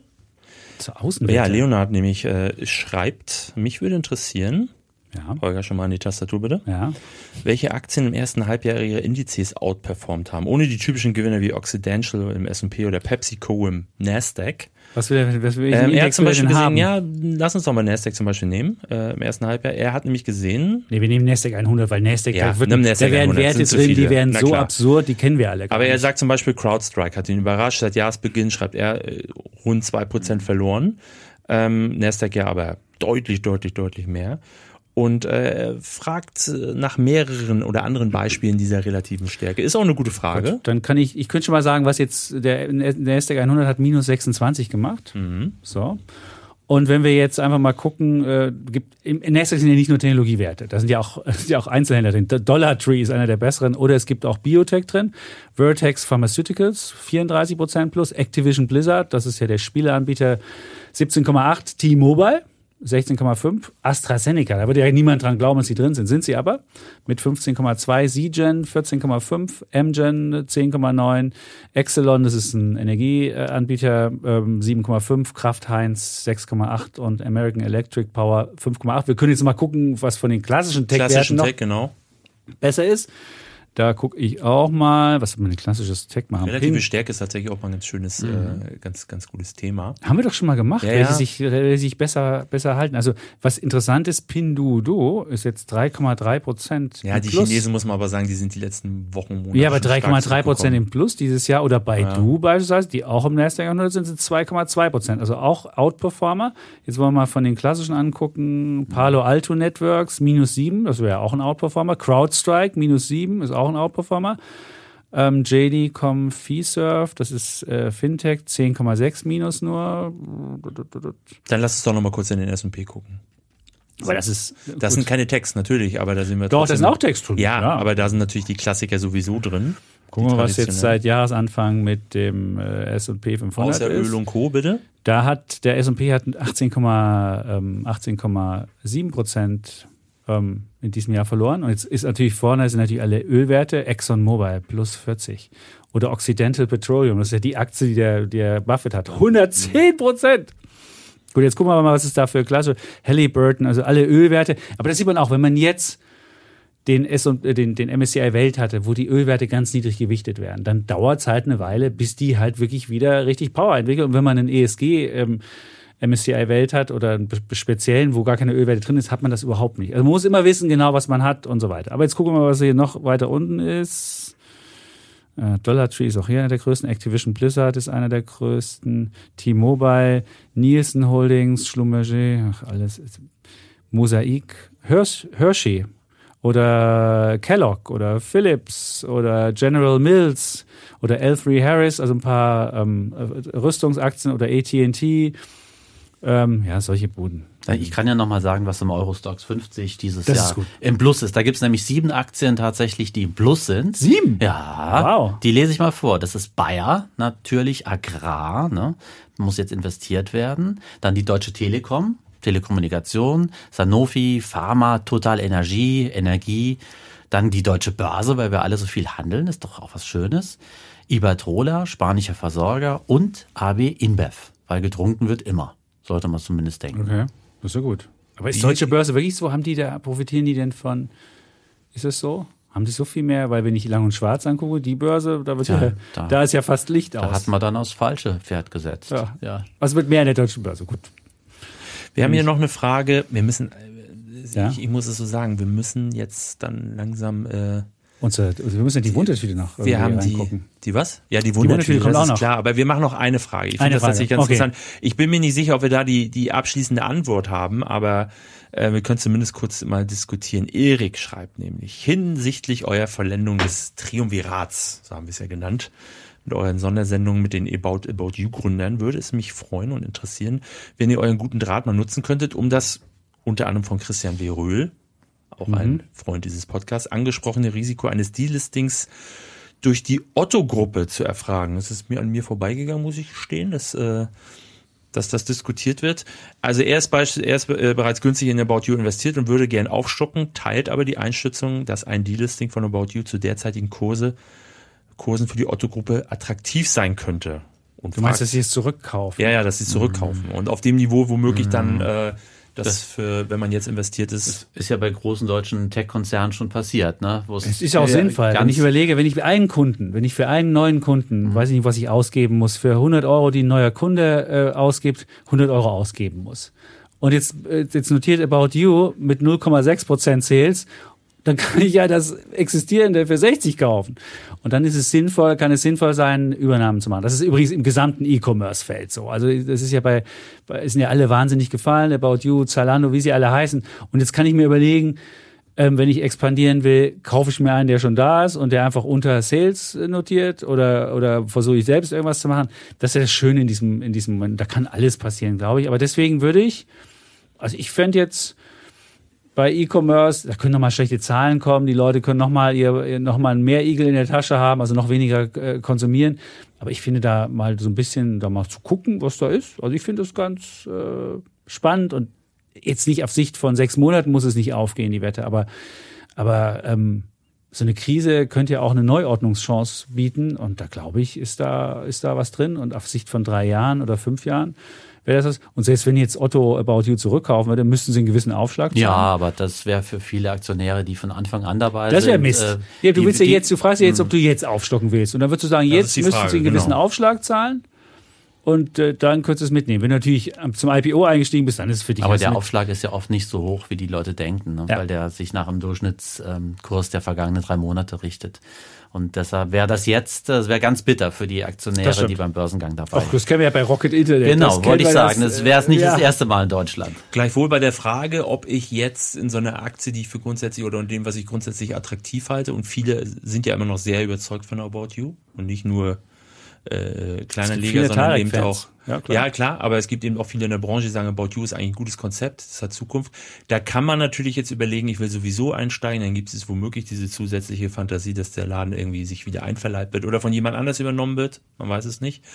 Zur Außenwette? Ja, Leonhard nämlich schreibt, mich würde interessieren, Holger, schon mal an die Tastatur bitte, welche Aktien im ersten Halbjahr ihre Indizes outperformt haben, ohne die typischen Gewinner wie Occidental im S&P oder PepsiCo im Nasdaq. Was will er hat zum Beispiel gesehen, lass uns doch mal Nasdaq zum Beispiel nehmen, im ersten Halbjahr. Er hat nämlich gesehen... Nee, wir nehmen Nasdaq 100, weil Nasdaq, da werden Werte drin, die werden so absurd, die kennen wir alle gar Aber nicht. er sagt zum Beispiel, CrowdStrike hat ihn überrascht, seit Jahresbeginn schreibt er rund 2% verloren. Nasdaq ja aber deutlich mehr. Und fragt nach mehreren oder anderen Beispielen dieser relativen Stärke. Ist auch eine gute Frage. Gut, dann ich könnte schon mal sagen, was jetzt der Nasdaq 100 hat minus 26 gemacht. So. Und wenn wir jetzt einfach mal gucken, im Nasdaq sind ja nicht nur Technologiewerte, da sind ja auch Einzelhändler drin. Dollar Tree ist einer der besseren, oder es gibt auch Biotech drin. Vertex Pharmaceuticals 34% plus, Activision Blizzard, das ist ja der Spieleanbieter, 17,8, T-Mobile 16,5, AstraZeneca, da würde ja niemand dran glauben, dass sie drin sind. Sind sie aber mit 15,2, Seagen 14,5, Amgen 10,9, Exelon, das ist ein Energieanbieter, 7,5, Kraft Heinz 6,8 und American Electric Power 5,8. Wir können jetzt mal gucken, was von den klassischen Tech-Werten noch besser ist. Da gucke ich auch mal, was man ein klassisches Tech machen. Relative Stärke ist tatsächlich auch mal ein ganz schönes, ganz gutes Thema. Haben wir doch schon mal gemacht, weil die sich besser halten. Also was interessant ist, Pinduoduo ist jetzt 3,3%. Ja, die Chinesen muss man aber sagen, die sind die letzten Wochen, Monate. Ja, aber 3,3% im Plus dieses Jahr. Oder Baidu beispielsweise, die auch im Nasdaq 100 sind 2,2%. Also auch Outperformer. Jetzt wollen wir mal von den klassischen angucken. Palo Alto Networks -7, das wäre auch ein Outperformer. CrowdStrike -7 ist auch ein Outperformer. JD.com Fiserv, das ist Fintech, 10,6 minus nur. Dann lass uns doch noch mal kurz in den S&P gucken. Aber das sind keine Techs, natürlich, aber da sind wir doch, da sind auch Techs drin. Ja, aber da sind natürlich die Klassiker sowieso drin. Gucken wir, was jetzt seit Jahresanfang mit dem S&P 500 Außer ist. Öl und Co., bitte? Da hat der S&P 18,7% in diesem Jahr verloren. Und jetzt ist natürlich vorne sind natürlich alle Ölwerte, ExxonMobil plus 40. Oder Occidental Petroleum, das ist ja die Aktie, die der Buffett hat. 110%! Gut, jetzt gucken wir mal, was ist da für Klasse. Halliburton, also alle Ölwerte. Aber das sieht man auch, wenn man jetzt den MSCI Welt hatte, wo die Ölwerte ganz niedrig gewichtet werden, dann dauert es halt eine Weile, bis die halt wirklich wieder richtig Power entwickeln. Und wenn man einen ESG MSCI Welt hat oder einen speziellen, wo gar keine Ölwerte drin ist, hat man das überhaupt nicht. Also man muss immer wissen genau, was man hat und so weiter. Aber jetzt gucken wir mal, was hier noch weiter unten ist. Dollar Tree ist auch hier einer der größten. Activision Blizzard ist einer der größten. T-Mobile, Nielsen Holdings, Schlumberger, alles. Mosaic, Hershey oder Kellogg oder Philips oder General Mills oder L3 Harris, also ein paar Rüstungsaktien oder AT&T. Solche Buden. Ich kann ja nochmal sagen, was im Eurostoxx 50 dieses Jahr im Plus ist. Da gibt es nämlich 7 Aktien tatsächlich, die im Plus sind. 7? Ja, wow. Die lese ich mal vor. Das ist Bayer, natürlich Agrar, ne? Muss jetzt investiert werden. Dann die Deutsche Telekom, Telekommunikation, Sanofi, Pharma, Total Energie. Dann die Deutsche Börse, weil wir alle so viel handeln, ist doch auch was Schönes. Iberdrola, spanischer Versorger und AB InBev, weil getrunken wird immer. Sollte man zumindest denken. Okay, das ist ja gut. Aber ist Deutsche Börse wirklich so? Profitieren die denn von, ist es so? Haben die so viel mehr? Weil wenn ich Lang und Schwarz angucke, die Börse, da ist ja fast Licht aus. Da hat man dann aufs falsche Pferd gesetzt. Ja. Was wird mehr in der Deutschen Börse? Gut. Wir haben hier noch eine Frage. Wir müssen, ich muss es so sagen, wir müssen jetzt dann langsam... wir müssen die Wundertüte noch wir haben reingucken. Die was? Ja, die Wundertüte kommt auch noch. Klar, aber wir machen noch eine Frage. Ich finde das tatsächlich ganz interessant. Ich bin mir nicht sicher, ob wir da die abschließende Antwort haben, aber wir können zumindest kurz mal diskutieren. Erik schreibt nämlich, hinsichtlich eurer Vollendung des Triumvirats, so haben wir es ja genannt, mit euren Sondersendungen mit den About You-Gründern, würde es mich freuen und interessieren, wenn ihr euren guten Draht mal nutzen könntet, um das unter anderem von Christian W. Röhl, auch ein Freund dieses Podcasts, angesprochene Risiko eines Delistings durch die Otto-Gruppe zu erfragen. Das ist an mir vorbeigegangen, muss ich gestehen, dass das diskutiert wird. Also er ist bereits günstig in About You investiert und würde gern aufstocken, teilt aber die Einschätzung, dass ein Delisting von About You zu derzeitigen Kursen für die Otto-Gruppe attraktiv sein könnte. Und du meinst, dass sie es zurückkaufen? Ja, dass sie es zurückkaufen. Und auf dem Niveau womöglich dann wenn man jetzt investiert ist. Das ist ja bei großen deutschen Tech-Konzernen schon passiert, ne? Es ist ja auch sinnvoll. Wenn ich überlege, wenn ich für einen neuen Kunden, weiß ich nicht, was ich ausgeben muss, für 100 Euro, die ein neuer Kunde ausgibt, 100 Euro ausgeben muss. Und jetzt notiert About You mit 0,6% Sales, dann kann ich ja das Existierende für 60 kaufen. Und dann kann es sinnvoll sein, Übernahmen zu machen. Das ist übrigens im gesamten E-Commerce-Feld so. Also das ist ja sind ja alle wahnsinnig gefallen, About You, Zalando, wie sie alle heißen. Und jetzt kann ich mir überlegen, wenn ich expandieren will, kaufe ich mir einen, der schon da ist und der einfach unter Sales notiert oder versuche ich selbst irgendwas zu machen. Das ist ja das Schöne in diesem Moment. Da kann alles passieren, glaube ich. Aber deswegen ich fände jetzt, bei E-Commerce, da können nochmal schlechte Zahlen kommen, die Leute können nochmal mehr Igel in der Tasche haben, also noch weniger konsumieren. Aber ich finde da mal so ein bisschen, da mal zu gucken, was da ist. Also ich finde das ganz spannend und jetzt nicht auf Sicht von 6 Monaten muss es nicht aufgehen, die Wette, aber so eine Krise könnte ja auch eine Neuordnungschance bieten und da glaube ich, ist da was drin und auf Sicht von 3 Jahren oder 5 Jahren wäre das. Und selbst wenn jetzt Otto About You zurückkaufen würde, müssten sie einen gewissen Aufschlag zahlen. Ja, aber das wäre für viele Aktionäre, die von Anfang an dabei sind. Das wäre Mist. Du fragst ja jetzt, ob du jetzt aufstocken willst. Und dann würdest du sagen, jetzt müssten sie einen gewissen Aufschlag zahlen. Und dann könntest du es mitnehmen. Wenn du natürlich zum IPO eingestiegen bist, dann ist es für dich. Aber der Aufschlag ist ja oft nicht so hoch, wie die Leute denken, ne? Weil der sich nach dem Durchschnittskurs der vergangenen 3 Monate richtet. Und deshalb wäre das wäre ganz bitter für die Aktionäre, die beim Börsengang dabei sind. Das kennen wir ja bei Rocket Internet. Genau, wollte ich sagen. Das wäre es nicht das erste Mal in Deutschland. Gleichwohl bei der Frage, ob ich jetzt in so einer Aktie, die ich für grundsätzlich oder in dem, was ich grundsätzlich attraktiv halte, und viele sind ja immer noch sehr überzeugt von About You und nicht nur kleine Leger, sondern eben auch. Ja, klar, aber es gibt eben auch viele in der Branche, die sagen, About You ist eigentlich ein gutes Konzept, das hat Zukunft. Da kann man natürlich jetzt überlegen, ich will sowieso einsteigen, dann gibt es womöglich diese zusätzliche Fantasie, dass der Laden irgendwie sich wieder einverleibt wird oder von jemand anders übernommen wird, man weiß es nicht.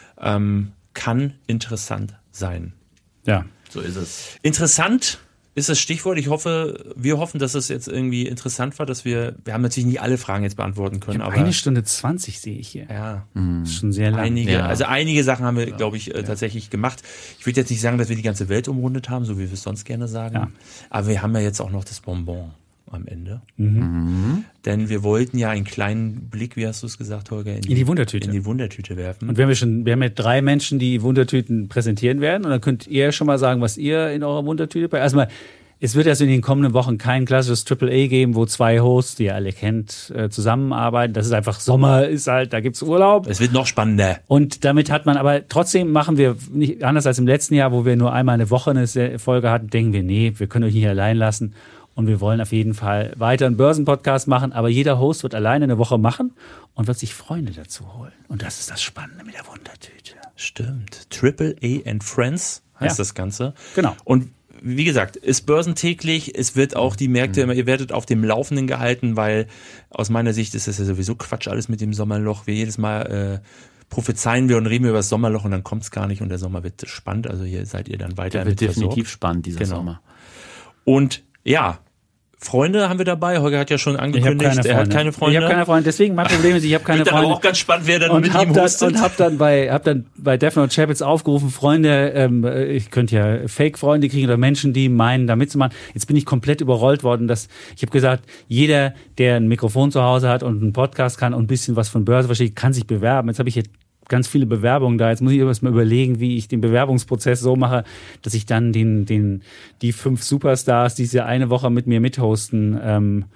Kann interessant sein. Ja, so ist es. Interessant ist das Stichwort. Wir hoffen, dass es jetzt irgendwie interessant war, dass wir haben natürlich nicht alle Fragen jetzt beantworten können. Aber 1 Stunde 20 sehe ich hier. Ja. Das ist schon sehr lang. Einige Sachen haben wir, glaube ich, tatsächlich gemacht. Ich würde jetzt nicht sagen, dass wir die ganze Welt umrundet haben, so wie wir es sonst gerne sagen. Ja. Aber wir haben ja jetzt auch noch das Bonbon am Ende. Denn wir wollten ja einen kleinen Blick, wie hast du es gesagt, Holger, in die Wundertüte werfen. Und wir haben ja 3 Menschen, die Wundertüten präsentieren werden. Und dann könnt ihr schon mal sagen, was ihr in eurer Wundertüte bei. Also es wird in den kommenden Wochen kein klassisches AAA geben, wo 2 Hosts, die ihr alle kennt, zusammenarbeiten. Das ist einfach Sommer, da gibt's Urlaub. Es wird noch spannender. Und damit hat man, aber trotzdem machen wir nicht anders als im letzten Jahr, wo wir nur einmal eine Woche eine Folge hatten, denken wir, nee, wir können euch nicht allein lassen. Und wir wollen auf jeden Fall weiter einen Börsenpodcast machen, aber jeder Host wird alleine eine Woche machen und wird sich Freunde dazu holen. Und das ist das Spannende mit der Wundertüte. Stimmt. AAA and Friends heißt das Ganze. Genau. Und wie gesagt, ist börsentäglich. Es wird auch die Märkte immer, ihr werdet auf dem Laufenden gehalten, weil aus meiner Sicht ist das ja sowieso Quatsch alles mit dem Sommerloch. Wir jedes Mal prophezeien wir und reden wir über das Sommerloch und dann kommt es gar nicht und der Sommer wird spannend. Also hier seid ihr dann weiter. Der wird definitiv spannend, dieser Sommer. Und ja, Freunde haben wir dabei. Holger hat ja schon angekündigt, er hat keine Freunde. Ich habe keine Freunde, deswegen mein Problem ist, ich habe keine Freunde. Aber auch ganz spannend, wer dann mit ihm hostet. Und hab dann bei Defner und Chapitz aufgerufen, Freunde, ich könnte ja Fake-Freunde kriegen oder Menschen, die meinen, da mitzumachen. Jetzt bin ich komplett überrollt worden. Ich habe gesagt, jeder, der ein Mikrofon zu Hause hat und einen Podcast kann und ein bisschen was von Börse versteht, kann sich bewerben. Jetzt habe ich hier ganz viele Bewerbungen da. Jetzt muss ich erst mal überlegen, wie ich den Bewerbungsprozess so mache, dass ich dann die 5 Superstars, die diese eine Woche mit mir mithosten,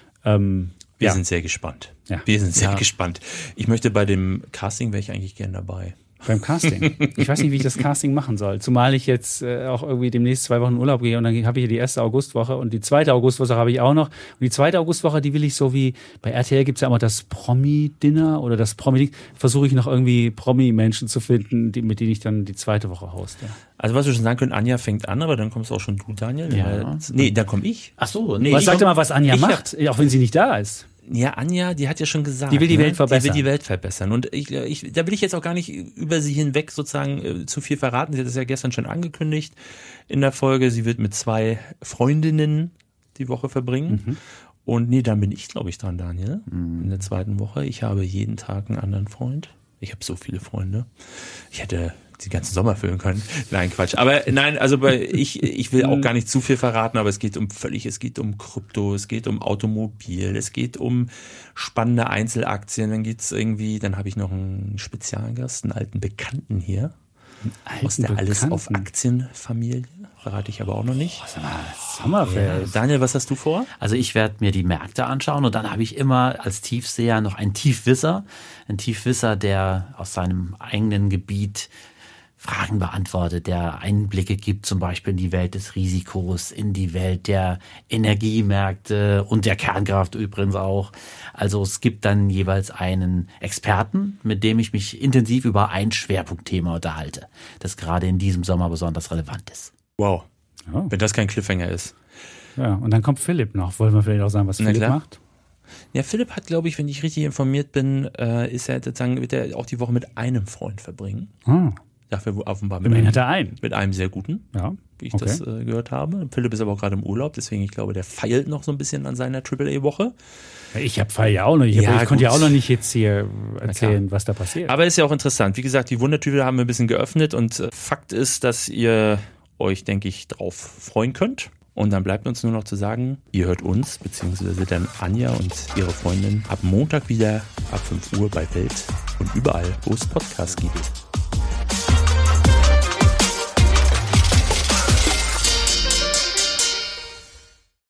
wir sind sehr gespannt. Ja. Wir sind sehr gespannt. Ich möchte bei dem Casting, wäre ich eigentlich gern dabei. Beim Casting? Ich weiß nicht, wie ich das Casting machen soll. Zumal ich jetzt auch irgendwie demnächst 2 Wochen Urlaub gehe und dann habe ich hier die 1. Augustwoche und die 2. Augustwoche habe ich auch noch. Und die 2. Augustwoche, die will ich so wie, bei RTL gibt es ja immer das Promi-Dinner oder das Promi-Ding. Versuche ich noch irgendwie Promi-Menschen zu finden, mit denen ich dann die 2. Woche hoste. Also was wir schon sagen können, Anja fängt an, aber dann kommst auch schon du, Daniel. Ja. Nee, dann komme ich. Ach so. Nee, sag doch mal, was Anja macht, auch wenn sie nicht da ist. Ja, Anja, die hat ja schon gesagt. Die will die Welt verbessern. Die will die Welt verbessern. Und da will ich jetzt auch gar nicht über sie hinweg sozusagen zu viel verraten. Sie hat es ja gestern schon angekündigt in der Folge. Sie wird mit 2 Freundinnen die Woche verbringen. Und dann bin ich, glaube ich, dran, Daniel, in der zweiten Woche. Ich habe jeden Tag einen anderen Freund. Ich habe so viele Freunde. Ich hätte die ganzen Sommer füllen können. Nein, Quatsch. Aber nein, also ich will auch gar nicht zu viel verraten, aber es geht um Krypto, es geht um Automobil, es geht um spannende Einzelaktien, dann habe ich noch einen Spezialgast, einen alten Bekannten hier. Aus der Alles auf Aktienfamilie. Verrate ich aber auch noch nicht. Sommerfest. Daniel, was hast du vor? Also ich werde mir die Märkte anschauen und dann habe ich immer als Tiefseher noch einen Tiefwisser. Ein Tiefwisser, der aus seinem eigenen Gebiet Fragen beantwortet, der Einblicke gibt, zum Beispiel in die Welt des Risikos, in die Welt der Energiemärkte und der Kernkraft übrigens auch. Also es gibt dann jeweils einen Experten, mit dem ich mich intensiv über ein Schwerpunktthema unterhalte, das gerade in diesem Sommer besonders relevant ist. Wow, wenn das kein Cliffhanger ist. Ja, und dann kommt Philipp noch. Wollen wir vielleicht auch sagen, was Philipp macht? Ja, Philipp hat, glaube ich, wenn ich richtig informiert bin, wird er auch die Woche mit einem Freund verbringen. Dafür offenbar mit einem sehr guten, wie ich das gehört habe. Philipp ist aber auch gerade im Urlaub, deswegen, ich glaube, der feilt noch so ein bisschen an seiner AAA-Woche. Ich feiere ja auch noch. Ich konnte ja auch noch nicht jetzt hier erzählen, was da passiert. Aber ist ja auch interessant. Wie gesagt, die Wundertüte haben wir ein bisschen geöffnet und Fakt ist, dass ihr euch, denke ich, drauf freuen könnt. Und dann bleibt uns nur noch zu sagen, ihr hört uns, beziehungsweise dann Anja und ihre Freundin ab Montag wieder ab 5 Uhr bei Welt und überall, wo es Podcasts gibt.